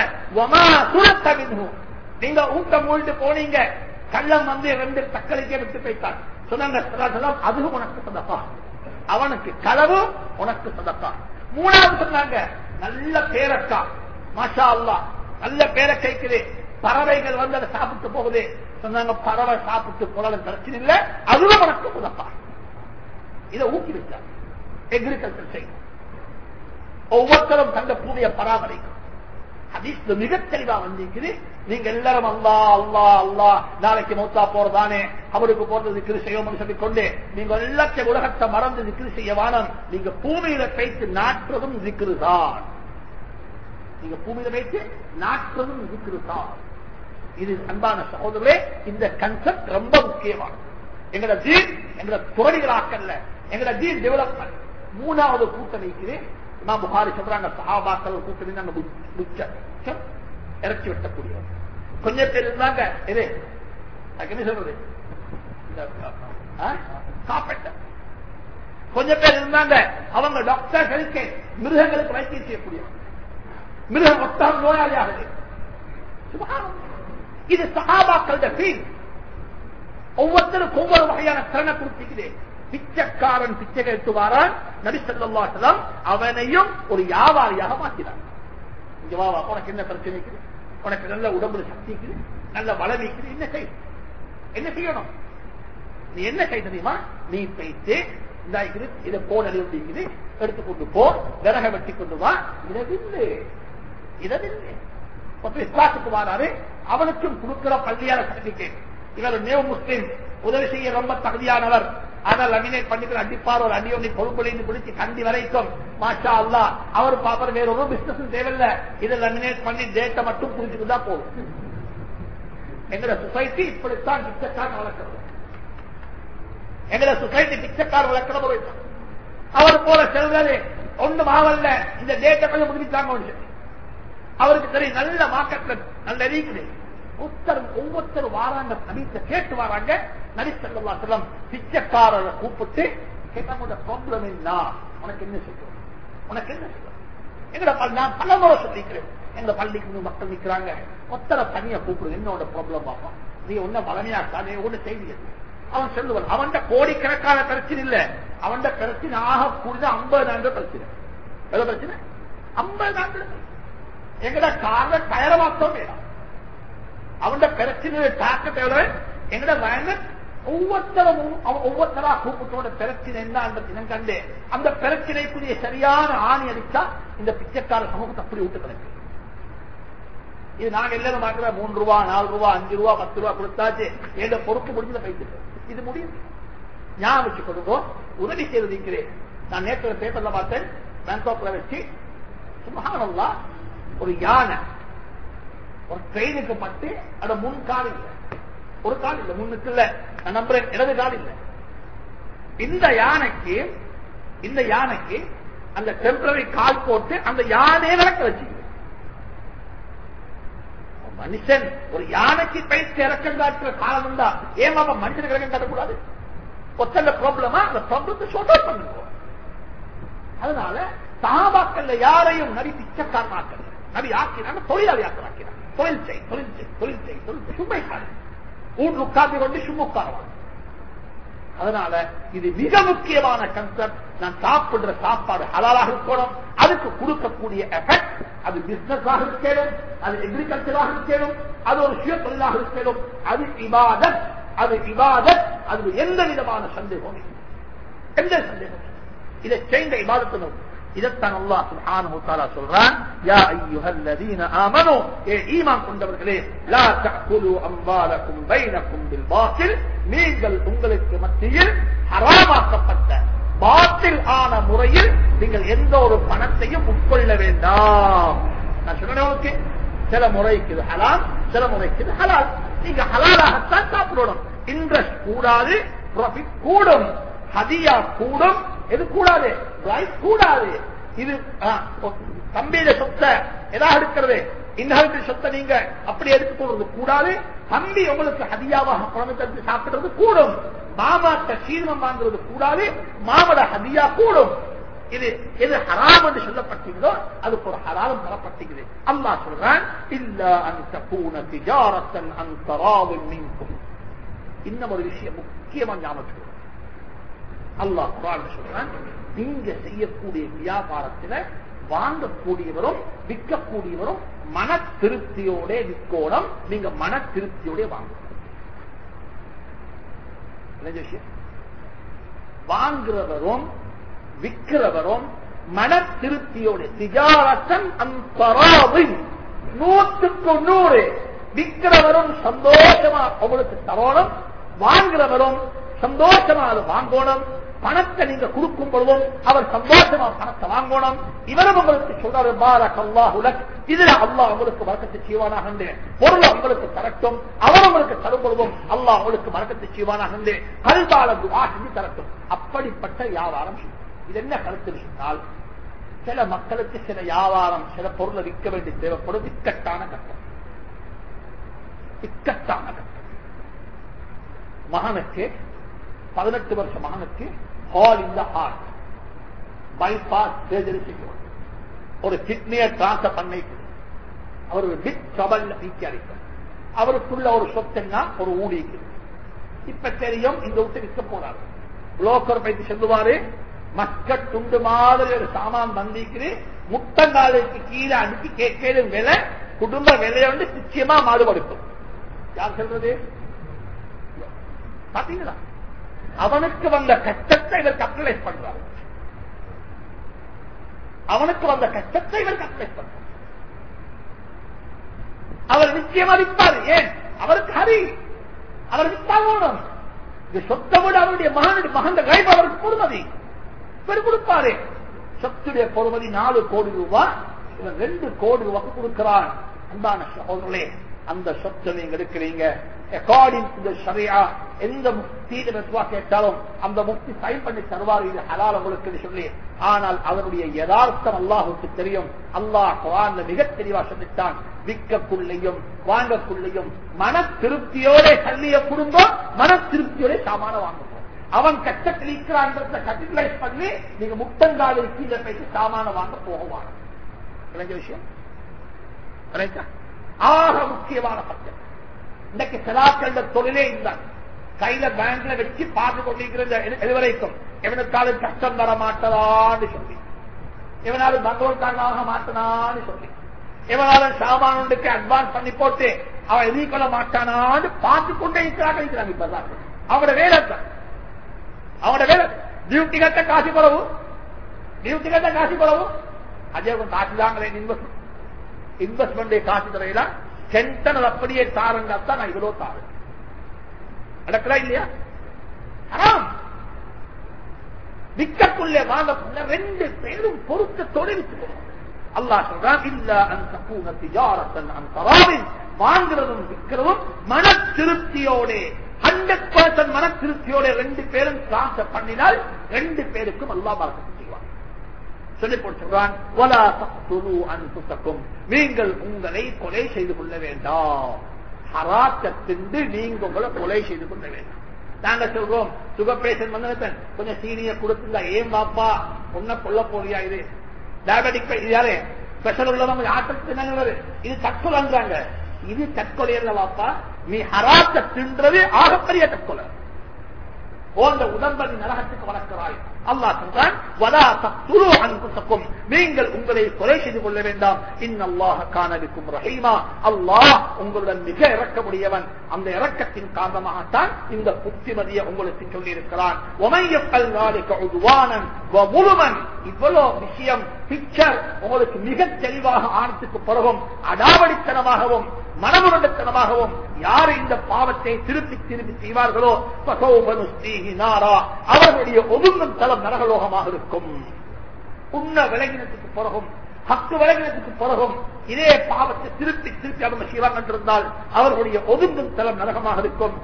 நீங்க ஊட்டம் மூழ்கிட்டு போனீங்க, கள்ளம் வந்து ரெண்டு தக்களிக்கை விட்டு போய்த்தான் சொன்னாங்க, அதுவும் உனக்கு சதகா. அவனுக்கு களவு உனக்கு சதகா. மூணாவது சொன்னாங்க, நல்ல பேரக்கா மாஷா அல்லாஹ் நல்ல பேரை கேட்குது, பறவைகள் வந்து அதை சாப்பிட்டு போகுது. சொன்னாங்க பறவை சாப்பிட்டு போல பிரச்சனை இல்லை, அதுல உனக்கு முதப்பா. இதை ஊக்குவிச்சார். எக்ரிகல்ச்சர் செய்யும், ஒவ்வொருத்தரும் தந்த பூமியை பராமரிக்கும். ஹதீஸ்ல மிக தெளிவா வந்திருக்குது. நீங்க எல்லாரும் அல்லா அல்லா அல்லா நாளைக்கு மௌத்தா போறதானே அவருக்கு போறது திக்ரு செய்வோம்னு சொல்லிக் கொண்டு நீங்க எல்லாத்தையும் உலகத்தை மறந்து திக்ரு செய்ய வானம். நீங்க பூமியில வைத்து நாட்டுறதும் திக்ரு தான். நீங்க பூமியில வைத்து நாட்டுறதும் திக்ரு தான். இது அன்பான சகோதரர்களே, இந்த கன்செப்ட் ரொம்ப முக்கியமானது. எங்களோட தீன் எங்களோட துறவிகளாக்கல்ல, எங்களோட தீன் டெவலப்மெண்ட். மூணாவது கூட்டணிக்கு இமாம் புகாரி சொல்றாங்க, சஹாபாக்கள் கூட்டணி நாங்க இறக்கி வெட்டக்கூடியவர். கொஞ்சம் பேர் இருந்தாங்க, இது என்ன சொல்றது, காப்பெட்டர். கொஞ்சம் பேர் இருந்தாங்க, அவங்க டாக்டர்களுக்கு மிருகங்களுக்கு வைத்தியம் செய்யக்கூடியவர். மிருகம் ஒட்டாம் நோயாளியாகுது. இது சஹாபாக்களோட ஃபீல். ஒவ்வொருத்தரும் ஒவ்வொரு வகையான திறனை கொடுத்துக்குது. பிச்சைக்காரன் பிச்சை கேட்டு வாரான், நபி ஸல்லல்லாஹு அலைஹி வஸல்லம் அவனையும் ஒரு வியாபாரியாக மாற்றினார். இங்க வா, உனக்கு என்ன பிரச்சனை இருக்குது, உனக்கு நல்ல உடம்புல சக்தி இருக்குது, நல்ல வளம் இருக்குது, என்ன செய், என்ன செய்யணும், நீ என்ன செய்ய தெரியுமா, நீ போயிட்டு இதை போன் அழிவுக்குது எடுத்துக்கொண்டு போ, விறக வெட்டி கொண்டு வா. இதவில்லை இதவில்லை கிளாஸுக்கு வாராரு, அவனுக்கும் கொடுக்கிற பள்ளியார சர்டிபிகேட். இவர் நியூ முஸ்லிம், உதவி செய்ய ரொம்ப தகுதியானவர், அதை லமினேட் பண்ணிக்கிற அடிப்பார். ஒரு அடி ஒண்ணி பொறுப்புலேருந்து பிடிச்சி கண்டி வரைக்கும் மாஷா அல்லாஹ். அவர் பாப்பர் வேற ஒரு பிசினஸ் தேவையில்லை, இதை லமினேட் பண்ணி டேட்டை மட்டும் புரிஞ்சுக்கிட்டா போதும். எங்களோட சொசைட்டி இப்படித்தான் பிச்சைக்காரன் வளர்க்கிறது. எங்களோட சொசைட்டி பிச்சைக்காரன் வளர்க்கிற முறை. அவர் போல செல்வது ஒன்று மாவல்ல, இந்த டேட்டை கொஞ்சம் முடிச்சாங்க. அவருக்கு தெரியும் நல்ல மார்க்கெட்ல நல்ல இருக்குது. ஒவ்வொருத்தரும் வாராங்க, நபித்த கேட்டு வாராங்க. நபி ஸல்லல்லாஹு அலைஹி வஸல்லம் பிச்சைக்காரரை கூப்பிட்டு கேட்டாங்க, ப்ராப்ளம் என்ன, உனக்கு என்ன சொல்றோம், உனக்கு என்ன சொல்றோம். எங்கட நான் பல முறை சொல்லிக்கிறேன், எங்க பள்ளிக்கு மக்கள் நிற்கிறாங்க, ஒத்தரை தனியா கூப்பிடுங்க, என்னோட ப்ராப்ளம் பார்ப்போம், நீ ஒன்னும் பழமையாக்காதே ஒண்ணு செய்தி. அவன் சொல்லுவான், அவன் கோடிக்கணக்கான பிரச்சனை இல்ல, அவன் பிரச்சனை ஆக கூடிய ஐம்பதாயிரம் பிரச்சனை. எவ்வளவு பிரச்சனை? ஐம்பதாயிரம். எங்கட கார டயர மாத்தம் வேணும். அவன் பிரச்சனை தாக்கத்தை எவ்வளவு, எங்கட வயது ஒவ்வொருத்தரும் ஒவ்வொருத்தரா கூப்பிட்டோட பிரச்சனை என்ன கண்டு அந்த பிரச்சனைக்குரிய சரியான ஆணி அடிச்சா இந்த பிச்சைக்கார சமூகத்தை அப்படி விட்டு கிடக்கு. இது நாங்க எல்லாரும் பார்க்கிற மூன்று ரூபா நாலு ரூபா அஞ்சு ரூபா பத்து ரூபா கொடுத்தாச்சு எந்த பொறுப்பு முடிஞ்சு போயிட்டு இது முடியும். ஞாபகம் வச்சு கொடுக்கும், உதவி செய்து இருக்கிறேன். நான் நேற்று பேப்பர்ல பார்த்தேன், பேங்காக்ல வச்சு சுப்ஹானல்லாஹ் ஒரு யானை ஒரு ட்ரெயினுக்கு பட்டு அட முன் கால் இல்லை, ஒரு கால் இல்லை, முன்னுக்கு இல்ல, நான் நம்புறேன் இடது கால் இல்லை. இந்த யானைக்கு இந்த யானைக்கு அந்த டெம்பரரி கால் போட்டு அந்த யானையை நடக்க வச்சு மனுஷன் ஒரு யானைக்கு பயிற்சி இறக்கம் காட்டுற காலம் இருந்தா ஏன் பாப்பா மனுஷனுக்கு இறக்கம் காட்டக்கூடாது? ஒத்தந்த ப்ராப்ளமா அந்த ப்ராப்ளத்தை ஷார்ட் அவுட் பண்ணுவோம். அதனால சஹாபாக்கள்ல யாரையும் நபி பிச்சைக்காரனாக்கல, நபி ஆக்கினாங்க தொழிலாளி ஆக்கிறாங்க. தொழில் செய் தொழில் செய் தொழில் செய் தொழில் சும்மை காடு ஊர் உட்கார்ந்து கொண்டு சும்மா உட்காருவாங்க. அதனால இது மிக முக்கியமான கன்செப்ட். நான் சாப்பிடுற சாப்பாடு ஹலாலாக இருக்கணும், அதுக்கு கொடுக்கக்கூடிய எஃபெக்ட் அது பிசினஸாக இருக்கணும், அது எக்ரிகல்ச்சராக இருக்கணும், அது ஒரு சுய தொழிலாக இருக்கணும், அது இபாதத், அது இபாதத், அது எந்த விதமான சந்தேகம் எந்த சந்தேகம் இதை செய்த இபாதத்து. இதைத்தான் அல்லாஹ் சுப்ஹானஹு வ தஆலா சொல்றான், யா அய்யுஹல்லதீன ஆமனூ, ஏ ஈமான் கொண்டவர்களே, லா தஅகுலு அம்வாலக்கும் பைனக்கும் பில் பாத்தில், நீங்கள் உங்களுக்கு மத்தியில் ஹராமாக்கப்பட்ட பாத்தில் ஆன முறையில் நீங்கள் எந்த ஒரு பணத்தையும் உட்கொள்ள வேண்டாம். நான் சொன்னேன், சில முறைக்கு இது ஹலால், சில முறைக்கு இது ஹலால். நீங்க ஹலாலாகத்தான் சாப்பிடணும். இன்ட்ரெஸ்ட் கூடாது, ப்ராஃபிட் கூடும், ஹதியா கூடும், எது கூடாது, ரைட் கூடாது. இது தம்பியில சொத்தை எதாக இருக்கிறது, இன்ஹெரிட்டன்ஸ் சொத்தை நீங்க அப்படி எடுத்துக்கொள்வது கூடாது. தம்பி உங்களுக்கு ஹதியாவாக குழந்தை சாப்பிடுறது கூடும். மாமாட்ட சீதனம் வாங்குறது கூடாது, மாமட ஹதியா கூடும். இது எது ஹராம் என்று சொல்லப்பட்டீங்களோ அதுக்கு ஒரு ஹராம் தரப்பட்டீங்க. அல்லாஹ் சொல்றான், இல்லா அன் தகூன திஜாரத்தன் அன் தராவின் மின்கும். இன்னும் ஒரு விஷயம் முக்கியமா ஞாபகம் அல்லாஹ் குர்ஆன்ல சொல்றான், நீங்க செய்யக்கூடிய வியாபாரத்தில் வாங்கக்கூடியவரும் விற்கக்கூடியவரும் மன திருப்தியோட விற்கோணம். நீங்க மன திருப்தியோட வாங்க. வாங்குறவரும் விற்கிறவரும் மன திருப்தியோட திஜாரத்தன் அந்தராவின் நூற்றுக்கு நூறு. விற்கிறவரும் சந்தோஷமா உங்களுக்கு தரோணும், வாங்குறவரும் சந்தோஷமா அது வாங்கணும். பணத்தை நீங்க கொடுக்கும் பொழுதும் அவர் சந்தோஷமா பணத்தை வாங்கணும். இவரும் உங்களுக்கு சொல்றாரு பாரக்கல்லாஹு லக், இதுல அல்லாஹ் உங்களுக்கு வர்க்கத்தை செய்வானாக, பொருளை உங்களுக்கு தரட்டும். அவர் உங்களுக்கு தரும் பொழுதும் அல்லாஹ் உங்களுக்கு வர்க்கத்தை செய்வானாக, கல்வால துஆ செஞ்சு தரட்டும். அப்படிப்பட்ட வியாபாரம். இது என்ன கருத்து சொன்னால், சில மக்களுக்கு சில வியாபாரம் சில பொருளை விற்க வேண்டி தேவைப்படும். இக்கட்டான கட்டம், இக்கட்டான கட்டம். மகனுக்கு பதினெட்டு வருஷ மகனுக்கு hole in the heart bypass surgery செய்யணும். ஒரு கிட்னியை டிரான்ஸ்பர் பண்ணிட்டு அவர் ஒரு பிக் ட்ரபிள்ல வீக்கி அடிப்பார். அவருக்குள்ள ஒரு சொத்துன்னா ஒரு ஊழிக்கு இப்ப தெரியும் இந்த விட்டு விற்க போறாரு. புரோக்கர் பைத்து சொல்லுவாரு, மக்கள் துண்டு மாதிரி ஒரு சாமான் வந்திக்குது, முட்டங்காலுக்கு கீழே அனுப்பி கேட்க விலை குடும்ப விலையை வந்து நிச்சயமா மாறுபடுத்தும். யார் சொல்றது? பாத்தீங்களா? அவனுக்கு வந்த கஷ்டத்தை இவர் கல்குலேட் பண்றார். அவனுக்கு வந்த கஷ்டத்தை இவர் கல்குலேட் பண்றார். அவர் நிச்சயமா விற்பாரு. ஏன்? அவருக்கு ஹரி, அவர் விற்பாவோடும். இந்த சொத்தை விட அவருடைய மகனுடைய மகன் கைப் அவருக்கு பொறுமதி இவர் கொடுப்பாரு. சொத்துடைய பொறுமதி நாலு கோடி ரூபாய், இவர் ரெண்டு கோடி ரூபாய்க்கு கொடுக்கிறார். அன்பான சகோதரர்களே, அந்த சொத்தை நீங்க எடுக்கிறீங்க அக்கார்டிங் டு தி ஷரியா. எந்த முஃப்தியிடம் ஃபத்வா கேட்டாலும் அந்த முஃப்தி சைன் பண்ணி தருவார், இது ஹலால் உங்களுக்கு சொல்லி. ஆனால் அதனுடைய யதார்த்தம் அல்லாஹ்வுக்கு தெரியும். அல்லாஹ் குர்ஆன்ல மிக தெளிவா சொல்லிட்டான், விற்கக்குள்ளையும் வாங்கக்குள்ளையும் மன திருப்தியோட கல்லிய குடும்பம் மன திருப்தியோட சாமான வாங்குவோம். அவன் கஷ்டத்தில் இருக்கிறான் கட்டிலைஸ் பண்ணி நீங்க முட்டங்காலை கீழே போயிட்டு சாமான வாங்க போகவான விஷயம். ஆக முக்கியமான பட்சம் இன்னைக்கு செலாக்கள் தொழிலே இல்லை. கையில பேங்க்ல வச்சு பார்த்து கொண்டிருக்கிறது எதுவரைக்கும் எவனுக்காலும் கஷ்டம் தர மாட்டதான்னு சொல்லி, எவனாலும் பங்கோல்காரனாக மாட்டனான்னு சொல்லி, எவனாலும் சாமானுக்கு அட்வான்ஸ் பண்ணி போட்டு அவன் எதிர்கொள்ள மாட்டானான்னு பார்த்து கொண்டே இருக்கிறாங்க. இப்பதான் அவனோட வேலை, அவனோட வேலை டியூட்டி கட்ட காசு குறவு, டியூட்டி கட்ட காசு குறவு. அதே காசு தாங்களே இன்வெஸ்ட்மெண்ட், இன்வெஸ்ட்மெண்ட் காசு தரையில சென்டனல் அப்படியே தாருங்கத்தான் நான் இவ்வளவு தாரு நடக்கிறா இல்லையா? விற்கக்குள்ளே வாங்கக்குள்ள ரெண்டு பேரும் பொருத்தத்தோடு விற்றுக்கணும். அல்லாஹ் சொல்றான், இல்ல அந்த பூன திஜாரத்தன் அந்தராவின், வாங்குறதும் விற்கிறதும் மன திருப்தியோட ஹண்ட்ரட் பர்சன்ட் மன திருப்தியோட ரெண்டு பேரும் டிரான்ஸ்பர் பண்ணினால் ரெண்டு பேருக்கும் அல்லாஹ் பரக்கத் செய்வான். சொல்லி போட்டுறான், நீங்கள் உங்களை கொலை செய்து கொள்ள வேண்டாம். ஹராத்தத்தின்று நீங்க உங்களை கொலை செய்து கொள்ள வேண்டாம். நாங்க சொல்றோம், சுகர் பேஷன் வந்து கொஞ்சம் சீனிய கொடுத்துருந்தா ஏன் பாப்பா ஒன்ன கொல்ல போறியா, இது டயபெட்டிக் யாரு ஸ்பெஷல் உள்ளவங்க ஆட்டத்து இது தற்கொலைன்றாங்க. இது தற்கொலை அல்ல பாப்பா, நீ ஹராத்த தின்றது ஆகப்பெரிய தற்கொலை. போன்ற உடம்படி நரகத்துக்கு வளர்க்கிறாய். அல்லாஹ் சொல்றான், வலா தக்துலு அன்ஃபுஸக்கும், நீங்கள் உங்களை கொலை செய்து கொள்ள வேண்டாம். இன்னல்லாஹ கான பிக்கும் ரஹீமா, அல்லாஹ் உங்களுடன் மிக இரக்கமுடையவன். அந்த இரக்கத்தின் காரணமாகத்தான் இந்த புத்திமதியை உங்களுக்கு சொல்லி இருக்கிறான். வமன் யஃஅல் ذلك عدوانا وظلما, இவ்வளவு விஷயம் பிக்சர் உங்களுக்கு மிக தெளிவாக ஆனதுக்கு பிறகும் அடாவடித்தனமாகவும் மனமுரண்டத்தனமாகவும் யார் இந்த பாவத்தை திருப்பி திருப்பி செய்வார்களோ அவர்களுடைய ஒதுங்கும் தளம் நரகலோகமாக இருக்கும். உண்ண விலகினத்துக்கு பிறகும் ஹக்கு விலகினத்துக்கு பிறகும் இதே பாவத்தை திருப்பி திருப்பி அவங்க செய்வாங்க என்றிருந்தால் அவர்களுடைய ஒதுங்கும் தளம் நரகமாக இருக்கும்.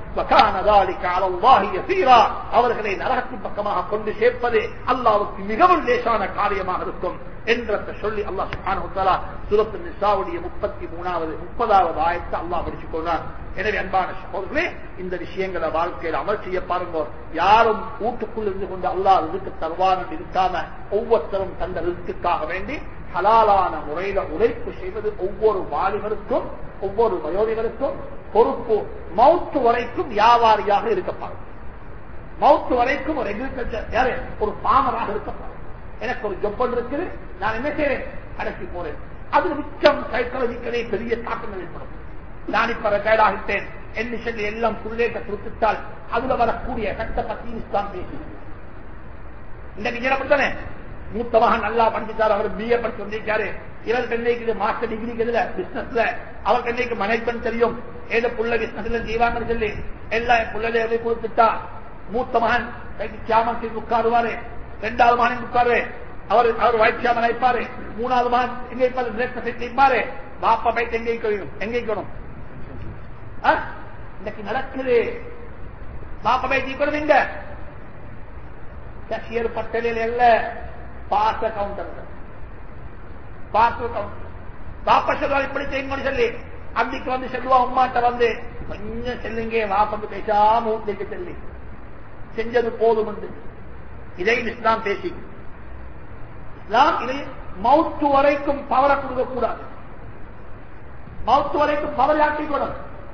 அவர்களை நரகத்தின் பக்கமாக கொண்டு சேர்ப்பது அல்லாஹ்வுக்கு மிகவும் லேசான காரியமாக இருக்கும் என்ற சொல்லி அல்லாஹ் சுப்ஹானஹு வ தஆலா சூரத்துன் நிசாவுடைய முப்பத்தி மூணாவது முப்பதாவது ஆயத்தை அல்லாஹ் படிச்சுக் கொண்டார். எனவே அன்பான சகோதரர்களே, இந்த விஷயங்களை வாழ்க்கையில் அமல் செய்ய பாருங்க. யாரும் வீட்டுக்குள் இருந்து கொண்டு அல்லாஹ் ரிஸ்க் தருவான் இருக்காம ஒவ்வொருத்தரும் தந்த ரிஸ்க்குக்காக வேண்டி ஹலாலான முறையில உழைப்பு செய்வது ஒவ்வொரு வாலிபருக்கும் ஒவ்வொரு வயோதிகருக்கும் பொறுப்பு. மவுத்து வரைக்கும் வியாபாரியாக இருக்கப்பாரு, மவுத்து வரைக்கும் ஒரு எக்ரிகல்ச்சர் யாரு ஒரு பாமராக இருக்கப்பாரு. எனக்கு ஒரு ஜொப்பன் இருக்குது, நான் என்ன செய்றேன், கடைசி போறேன். அது மிச்சம் சைக்காலஜிக்கலே பெரிய தாக்கங்கள் ஏற்படும். நான் இப்ப ரிட்டையர்ட் ஆகிட்டேன் என்ன சொல்லி எல்லாம் புள்ளேட்ட கொடுத்துட்டால் அதுல வரக்கூடிய கட்ட பத்தி இஸ்லாம் பேசி இன்னைக்கு அப்படித்தானே. மூத்த மகன் நல்லா படிச்சுட்டாரு, அவர் பிஏ படிச்சு வந்திருக்காரு. இவருக்கு என்னைக்கு மாஸ்டர் டிகிரி இதுல பிசினஸ்ல, அவருக்கு என்னைக்கு மேனேஜ்மெண்ட் தெரியும், ஏதோ புள்ள பிசினஸ்ல செய்வாங்கன்னு சொல்லி எல்லாம் புள்ளதை கொடுத்துட்டா மூத்த மகன் சாமன் செய்து உட்காருவாரு, ரெண்டாவது மகன் உட்காரு, அவர் அவர் வைட் சாமன் அழைப்பாரு, மூணாவது மகன் எங்க இருப்பாரு, பாப்பா பைத்து எங்க எங்க இருக்கணும் இன்னைக்கு நடக்குது. பாப்பா பைத்து இருக்கணும் எங்க கேஷியர் பட்டேலில் அல்ல, பாஸ் கவுண்டர் பாஸ் கவுண்டர். பாப்பா சொல்லுவா இப்படி செய்யுங்க சொல்லி அன்னைக்கு வந்து சொல்லுவா உமாட்ட வந்து கொஞ்சம் செல்லுங்க, வாப்பந்து பேசாம ஊட்டிக்கு செல்லி செஞ்சது போதும் என்று. இதை இஸ்லாம் பேசி இஸ்லாம் இதை மவுத்து வரைக்கும் பவரை கொடுக்க கூடாது. மவுத்து வரைக்கும் பவர் யாட்டி கூடாது.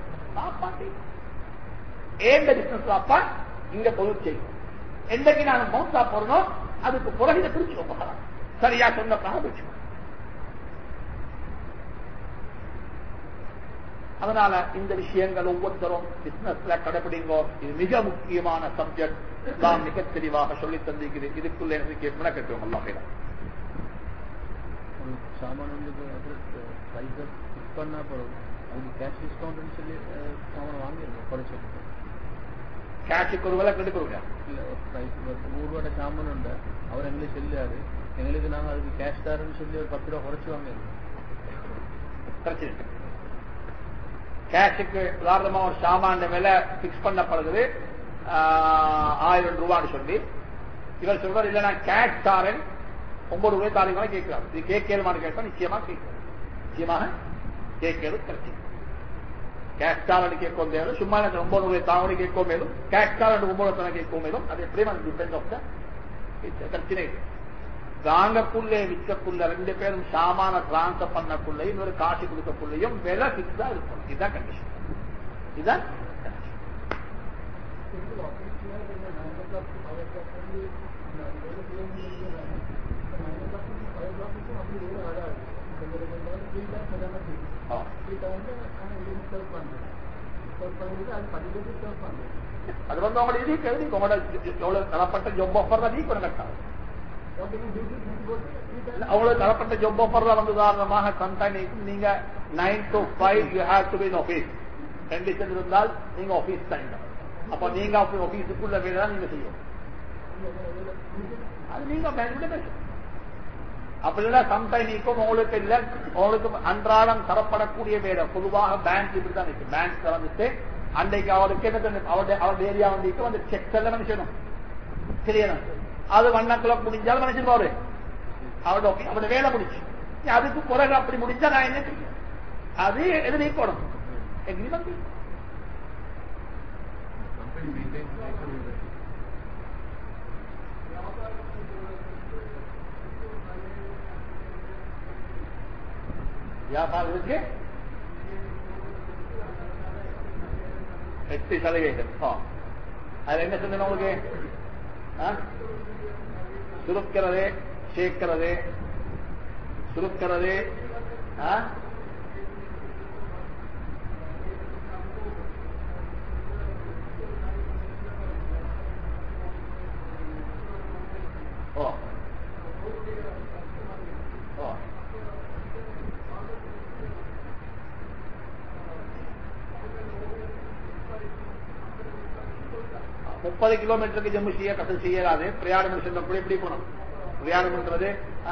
ஏந்த பிசினஸ் வாப்பா இங்க பொருள் செய்யும். என்னைக்கு நான் மவுத்தா போறணும் அதுக்கு புறகில பிரிச்சு போகலாம். சரியா சொன்ன பிரிச்சு. அதனால இந்த விஷயங்கள் ஒவ்வொருத்தரும் பிசினஸ்ல கடைபிடிங்கோ. இது மிக முக்கியமான சப்ஜெக்ட். நான் மிக தெளிவாக சொல்லி தந்திருக்கிறேன். இதுக்குள்ள எனக்கு என்ன கேட்கும் எல்லாம் சாமான் வந்து பண்ணா போறோம். அதுக்கு கேஷ் டிஸ்கவுண்ட் சொல்லி சாமான் வாங்கிருக்கோம் குறைச்சு. கேஷுக்கு ஒரு விலை கெடுக்கிறோங்க இல்ல நூறு ரூபாய் சாமான் உண்டு, அவர் எங்களுக்கு செல்லாரு, எங்களுக்கு நாங்க அதுக்கு கேஷ் தாருன்னு சொல்லி ஒரு பத்து ரூபா குறைச்சு வாங்கிருக்கோம். கேஷுக்கு உதாரணமா ஒரு சாமான விலை பிக்ஸ் பண்ணப்படுகிறது ஆயிரம் ரூபான்னு சொல்லி இவர் சொல்றாரு, இல்ல நான் கேஷ் தாரேன் ஒன்பது ரூபாய் தாரீங்க கேட்கிறார். இது கேட்கலுமான்னு கேட்பா நிச்சயமா கேட்கிறேன். நிச்சயமாக கேட்கிறது கிடைச்சி கேஷ் தாரன் கேட்கும் மேலும் சும்மா எனக்கு ஒன்பது ரூபாய் தாவணி கேட்கும் மேலும் கேஷ் தாரன் ஒன்பது தன கேட்கும் மேலும் அது எப்படி டிபெண்ட் ஆஃப் பிரச்சனை. வாங்கக்குள்ளே விற்கக்குள்ள ரெண்டு பேரும் சாமான டிரான்ஸ்பர் பண்ணக்குள்ளையும் இன்னொரு காசு கொடுக்கக்குள்ளையும் விலை பிக்ஸா இருக்கும். இதுதான் கண்டிஷன். இதுதான் அது வந்து அவங்களோட இது கேள்வி உங்களோட எவ்வளவு தரப்பட்ட ஜாப் ஆஃபர் தான் நீ கட்டாது. அவ்வளவு தரப்பட்ட ஜாப் ஆஃபர் தான் வந்து உதாரணமாக கம்பெனிக்கு நீங்க nine to five you have to be in office condition இருந்தால் நீங்க ஆபீஸ் டைம். அப்ப நீங்க ஆபீஸுக்குள்ள வேலை தான் நீங்க செய்யும். அது நீங்க பேசணும். அப்படி இல்ல கம்பெனிக்கும் உங்களுக்கு இல்ல உங்களுக்கு அன்றாடம் தரப்படக்கூடிய வேலை பொதுவாக பேங்க் இப்படிதான் இருக்கு. பேங்க் வந்துட்டு அன்றைக்கு அவருக்கு என்ன அவருடைய அவருடைய ஏரியா வந்து அந்த செக் எல்லாம் மனுஷனும் சரியா அது ஒன் ஓ கிளாக் முடிஞ்சாலும் மனுஷன் பாரு அவருடைய அவருடைய வேலை முடிச்சு. அதுக்கு பிறகு அப்படி முடிஞ்சா நான் என்ன செய்யும்? அது எது நீக்கணும் எக்ரிமெண்ட். வியாபாரத்துக்கு எட்டு சதவீதம். அதுல என்ன சொன்ன உங்களுக்கு சுருக்கிறது சேர்க்கிறது சுருக்கிறது ஓ ஓ முப்பது கிலோமீட்டருக்கு ஜம்மு செய்ய கசல் செய்யலாது. பிரயாணம் சென்றப்படி எப்படி போனோம்? பிரயாணம் பண்றது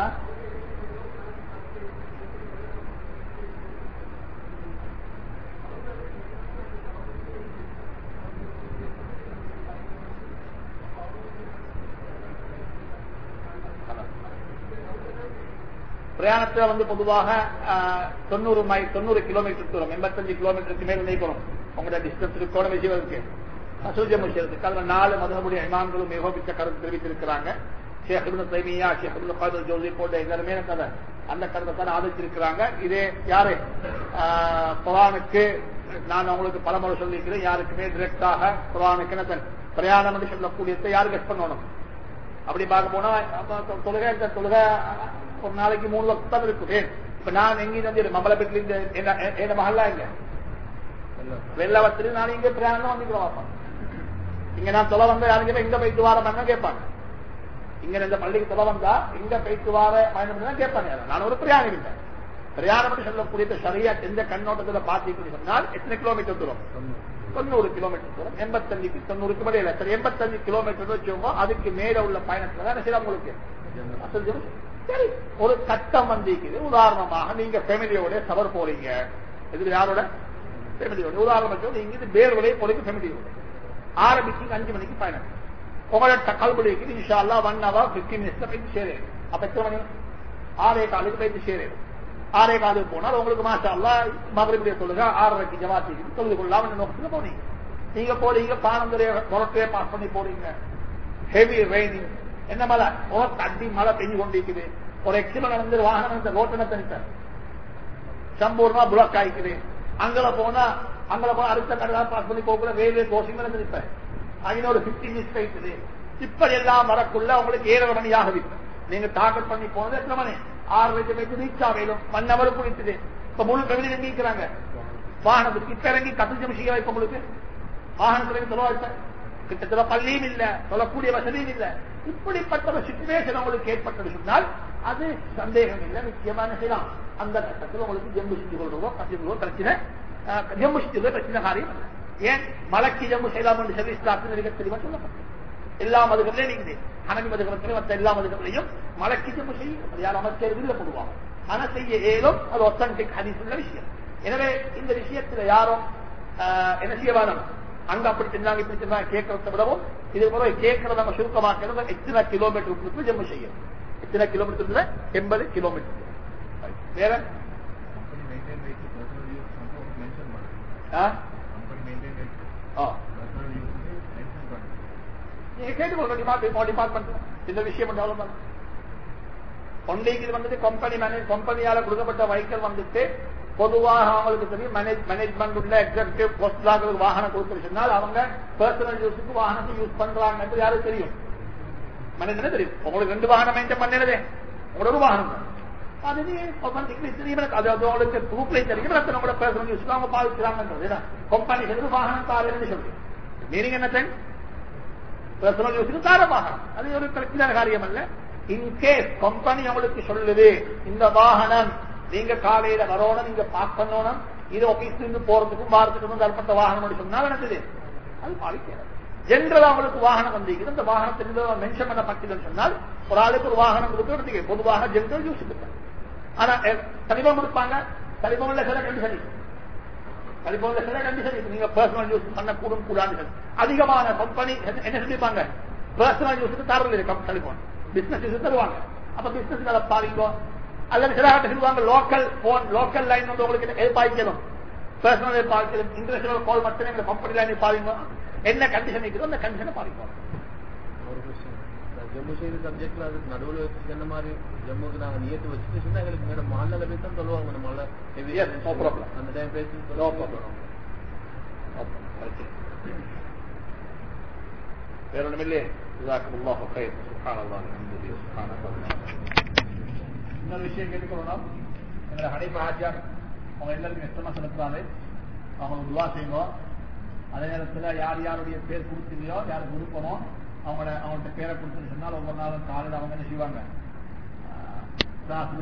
பிரயாணத்தில் வந்து பொதுவாக தொண்ணூறு மைல் தொண்ணூறு கிலோமீட்டர் தூரம் எண்பத்தஞ்சு கிலோமீட்டருக்கு மேல் நீக்கணும். உங்களோட டிஸ்டன்ஸ் இருக்கணும் விஷயத்துக்கு ஜம்மு செய்யறதுக்கு. அதுல நாலு மதமுடைய இமாம்களும் மிகமிக்க கருத்து தெரிவித்திருக்கிறாங்க. Sheikh Ibn Taymiyya, sheikh Ibn Kathir Jawzi போன்ற எல்லாருமே கதை அந்த கருத்தை தான் ஆதரிச்சிருக்கிறாங்க. இதே யாரு குர்ஆனுக்கு நான் உங்களுக்கு பலமுறை சொல்லியிருக்கிறேன், யாருக்குமே டிரெக்டாக குர்ஆனுக்கு என்ன பிரயாணம் என்று சொல்லக்கூடியதை யாரு கெட் பண்ணணும். அப்படி பார்க்க போனா தொழுகை தொழுகை ஒரு நாளைக்கு மூணு வக்து தான் இருக்குது. இப்ப நான் எங்கேயும் வந்து மம்பலப்பேட்டில என்ன மகல்லா இல்ல வெள்ளவத்திரி நான் இங்க பிரயாணம் வந்துக்கிறோம். இங்க நான் தொலை வந்த யாருக்குமே எங்க போயிட்டு வாரம் கேட்பாங்க. இங்க இந்த பள்ளிக்கு தொலை வந்தா எங்க போயிட்டு வார பயணம் கேட்பாங்க. நான் ஒரு பிரயாணம் இல்லை. பிரயாணம் சொல்லக்கூடிய சரியா எந்த கண்ணோட்டத்துல பாத்தீங்கன்னு சொன்னால் எத்தனை கிலோமீட்டர் தூரம்? தொண்ணூறு கிலோமீட்டர் தூரம். எண்பத்தஞ்சு தொண்ணூறுக்கு மேலே இல்லை. சரி, எண்பத்தஞ்சு கிலோமீட்டர் வச்சுக்கோங்க. அதுக்கு மேல உள்ள பயணத்துல தான் சரி உங்களுக்கு சரி ஒரு கட்டம் வந்திக்குது. உதாரணமாக நீங்க ஃபேமிலியோட சவர் போறீங்க. இது யாரோட? ஃபேமிலியோட. உதாரணம் நீங்க இது பேர்வலையை போறீங்க ஃபேமிலியோட. ஆரம்பிச்சு அஞ்சு மணிக்கு பயணம். உங்களோட கல்படிக்கு இன்ஷா அல்லாஹ் ஒன் ஹவர் பிப்டீன் மினிட்ஸ்ல போயிட்டு சேரும். அப்ப எத்தனை மணி? ஆறே காலுக்கு போயிட்டு சேரும். ஆறே காலுக்கு போனால் உங்களுக்கு மாஷா அல்லாஹ் மகரிபுடைய தொழுகை ஆறரைக்கு ஜமாத்துக்கு தொழுது கொள்ளலாம் நோக்கத்துல போனீங்க. நீங்க போறீங்க பாரம்பரிய முரட்டையை பாஸ் பண்ணி போறீங்க. ஹெவி ரெய்னிங், என்ன மழை, அடி மழை பெஞ்சு கொண்டிருக்குது. ஒரு எக்ஸிடென்ட் நடந்து வாகனம் ரோட்டனை தனித்தார் சம்பூர்ணமா புளக் ஆயிக்குது. அங்கே போனா அங்கே போனா அடுத்த கடலாம் பாஸ் பண்ணி போகல ரயில்வே கோசிங் நிற்பேன். ஐநூறு பிப்டி மிஸ் ஆயிடுது. இப்படி எல்லாம் வரக்குள்ள உங்களுக்கு ஏழரை மணி ஆகுது. நீங்க டார்கெட் பண்ணி போனது எத்தனை மணி? ஆறு வயசு வயசு ரீச் ஆகலும் ஒன் ஹவர் குடித்துது. இப்ப முழு கவிதை நீக்கிறாங்க வாகனத்துக்கு. இப்ப இறங்கி கத்து நிமிஷம் இப்ப உங்களுக்கு வாகனத்துல சொல்ல கிட்டத்தட்ட பள்ளியும் இல்ல, சொல்லக்கூடிய வசதியும் இல்ல. இப்படிப்பட்ட ஒரு சிச்சுவேஷன் உங்களுக்கு ஏற்பட்டது சொன்னால் அது சந்தேகம் இல்லை, நிச்சயமான செய்யலாம். அந்த கட்டத்தில் உங்களுக்கு ஜம்பு செஞ்சு கொள்றதோ கசிவோ பிரச்சனை, ஜம்பு செஞ்சதோ பிரச்சனை காரியம் இல்லை. ஏன் மலக்கு ஜம்பு செய்யலாம் என்று சொல்லி இஸ்லாத்தில் மிக தெளிவாக சொல்லப்பட்டது. எல்லா மதுகளிலே நீங்க அனவி மதுகத்திலும் மற்ற எல்லா மதுகளையும் மலக்கு ஜம்பு செய்யும். யார் அமைச்சர் வில்ல போடுவாங்க. ஆனா செய்ய ஏதும் அது ஒத்தன்டிக் ஹதீஸ் உள்ள விஷயம். எனவே இந்த விஷயத்தில் யாரும் என்ன செய்ய வேணும், அங்க அப்படி செஞ்சாங்க இப்படி செஞ்சாங்க கேட்கறத விடவும் இது போல கேட்கறத நம்ம சுருக்கமாக்கிறது எத்தனை கிலோமீட்டருக்கு ஜம்மு செய்யும். எத்தனை கிலோமீட்டர்? எண்பது கிலோமீட்டர். வேற நீங்க கேட்டுக்கொள்ள டிபார்ட்மெண்ட் இந்த விஷயம் ஒன்றைக்கு வந்துட்டு கம்பெனி மேனேஜ் கம்பெனியால கொடுக்கப்பட்ட வைக்கல் வந்துட்டு பொதுவாக அவங்களுக்கு தெரியும் மேனேஜ்மெண்ட் உள்ள எக்ஸிகூட்டிவ் போஸ்டாக வாகனம் கொடுத்து சொன்னால் அவங்க பர்சனல் யூஸுக்கு வாகனத்தை யூஸ் பண்றாங்க யாரும் தெரியும். மேனேஜ்மெண்ட் தெரியும். உங்களுக்கு ரெண்டு வாகனம் மெயின்டைன் பண்ணிடுதே, உங்களோட ஒரு வாகனம் தான் அது அவங்களுக்கு ப்ரூஃப்லையும் தெரியும். உங்களோட பர்சனல் யூஸ்க்கு அவங்க பாதிக்கிறாங்கன்றது கம்பெனி வாகனம் தாரன்னு சொல்லி மீனிங் என்ன தெரியும்? பர்சனல் யூஸுக்கு தார வாகனம் அது ஒரு பிரச்சனை காரியம் அல்ல. இன்கேஸ் கம்பெனி அவங்களுக்கு சொல்லுது இந்த வாகனம் நீங்க காலையில வரணும், நீங்க பார்க் பண்ணணும், இது ஆபீஸ்ல இருந்து போறதுக்கும் வாரத்துக்கும் தரப்பட்ட வாகனம் சொன்னால் நடக்குது, அது பாதிக்கிறது. ஜென்ரல் அவங்களுக்கு வாகனம் வந்திருக்குது, இந்த வாகனத்திலிருந்து மென்ஷன் பண்ணப்பட்டதுன்னு சொன்னால் ஒரு ஆளுக்கு ஒரு வாகனம் கொடுத்து பொதுவாக ஜென்ரல் யூஸ் கொடுப்பாங்க. ஆனா தனிபம் கொடுப்பாங்க. தனிபம்ல சில கண்டிஷன் தனிபம்ல சில கண்டிஷன் நீங்க பர்சனல் யூஸ் பண்ணக்கூடும் கூடாது. அதிகமான கம்பெனி என்ன சொல்லிப்பாங்க, பர்சனல் யூஸுக்கு தரல தனிபம், பிசினஸ் யூஸ் தருவாங்க. அப்ப பிசினஸ் அதை பாதிங்க. அல்லது சில சொல்லுவாங்க லோக்கல் போன் லோக்கல் லைன் வந்து உங்களுக்கு பாதிக்கணும், பர்சனல் பாதிக்கணும், இன்டர்நேஷனல் கால் மட்டுமே இந்த கம்பெனி லைன் பாதிக்கும். என்ன கண்டிஷன் இருக்குதோ அந்த கண்டிஷனை பாதிக்கும். ஜம்மு செய்த சப்ஜெக்ட்ல அது நடுவில் வச்சு சொன்ன மாதிரி ஜம்முக்கு நாங்க நியத்து வச்சுட்டு சொன்னா எங்களுக்கு மேடம் மழை பேச தான் சொல்லுவாங்க. மழை அந்த டைம் பேசி வேற ஒண்ணுமில்லையே. இன்னொரு விஷயம் கேட்டுக்கொள்ளணும். எங்களை ஹனீஃபா ஹாஜியார் அவங்க எல்லாருக்கும் எத்தனை செலுத்துறாரு, அவங்களுக்கு துவா செய்வோம். அதே நேரத்தில் யார் யாருடைய பேர் கொடுத்தீங்களோ யாருக்கு கொடுக்கணும் அவங்கள அவங்கள்ட்ட பேரை கொடுத்துன்னு சொன்னால் ஒவ்வொரு நாளும் காலையில் அவங்க என்ன செய்வாங்க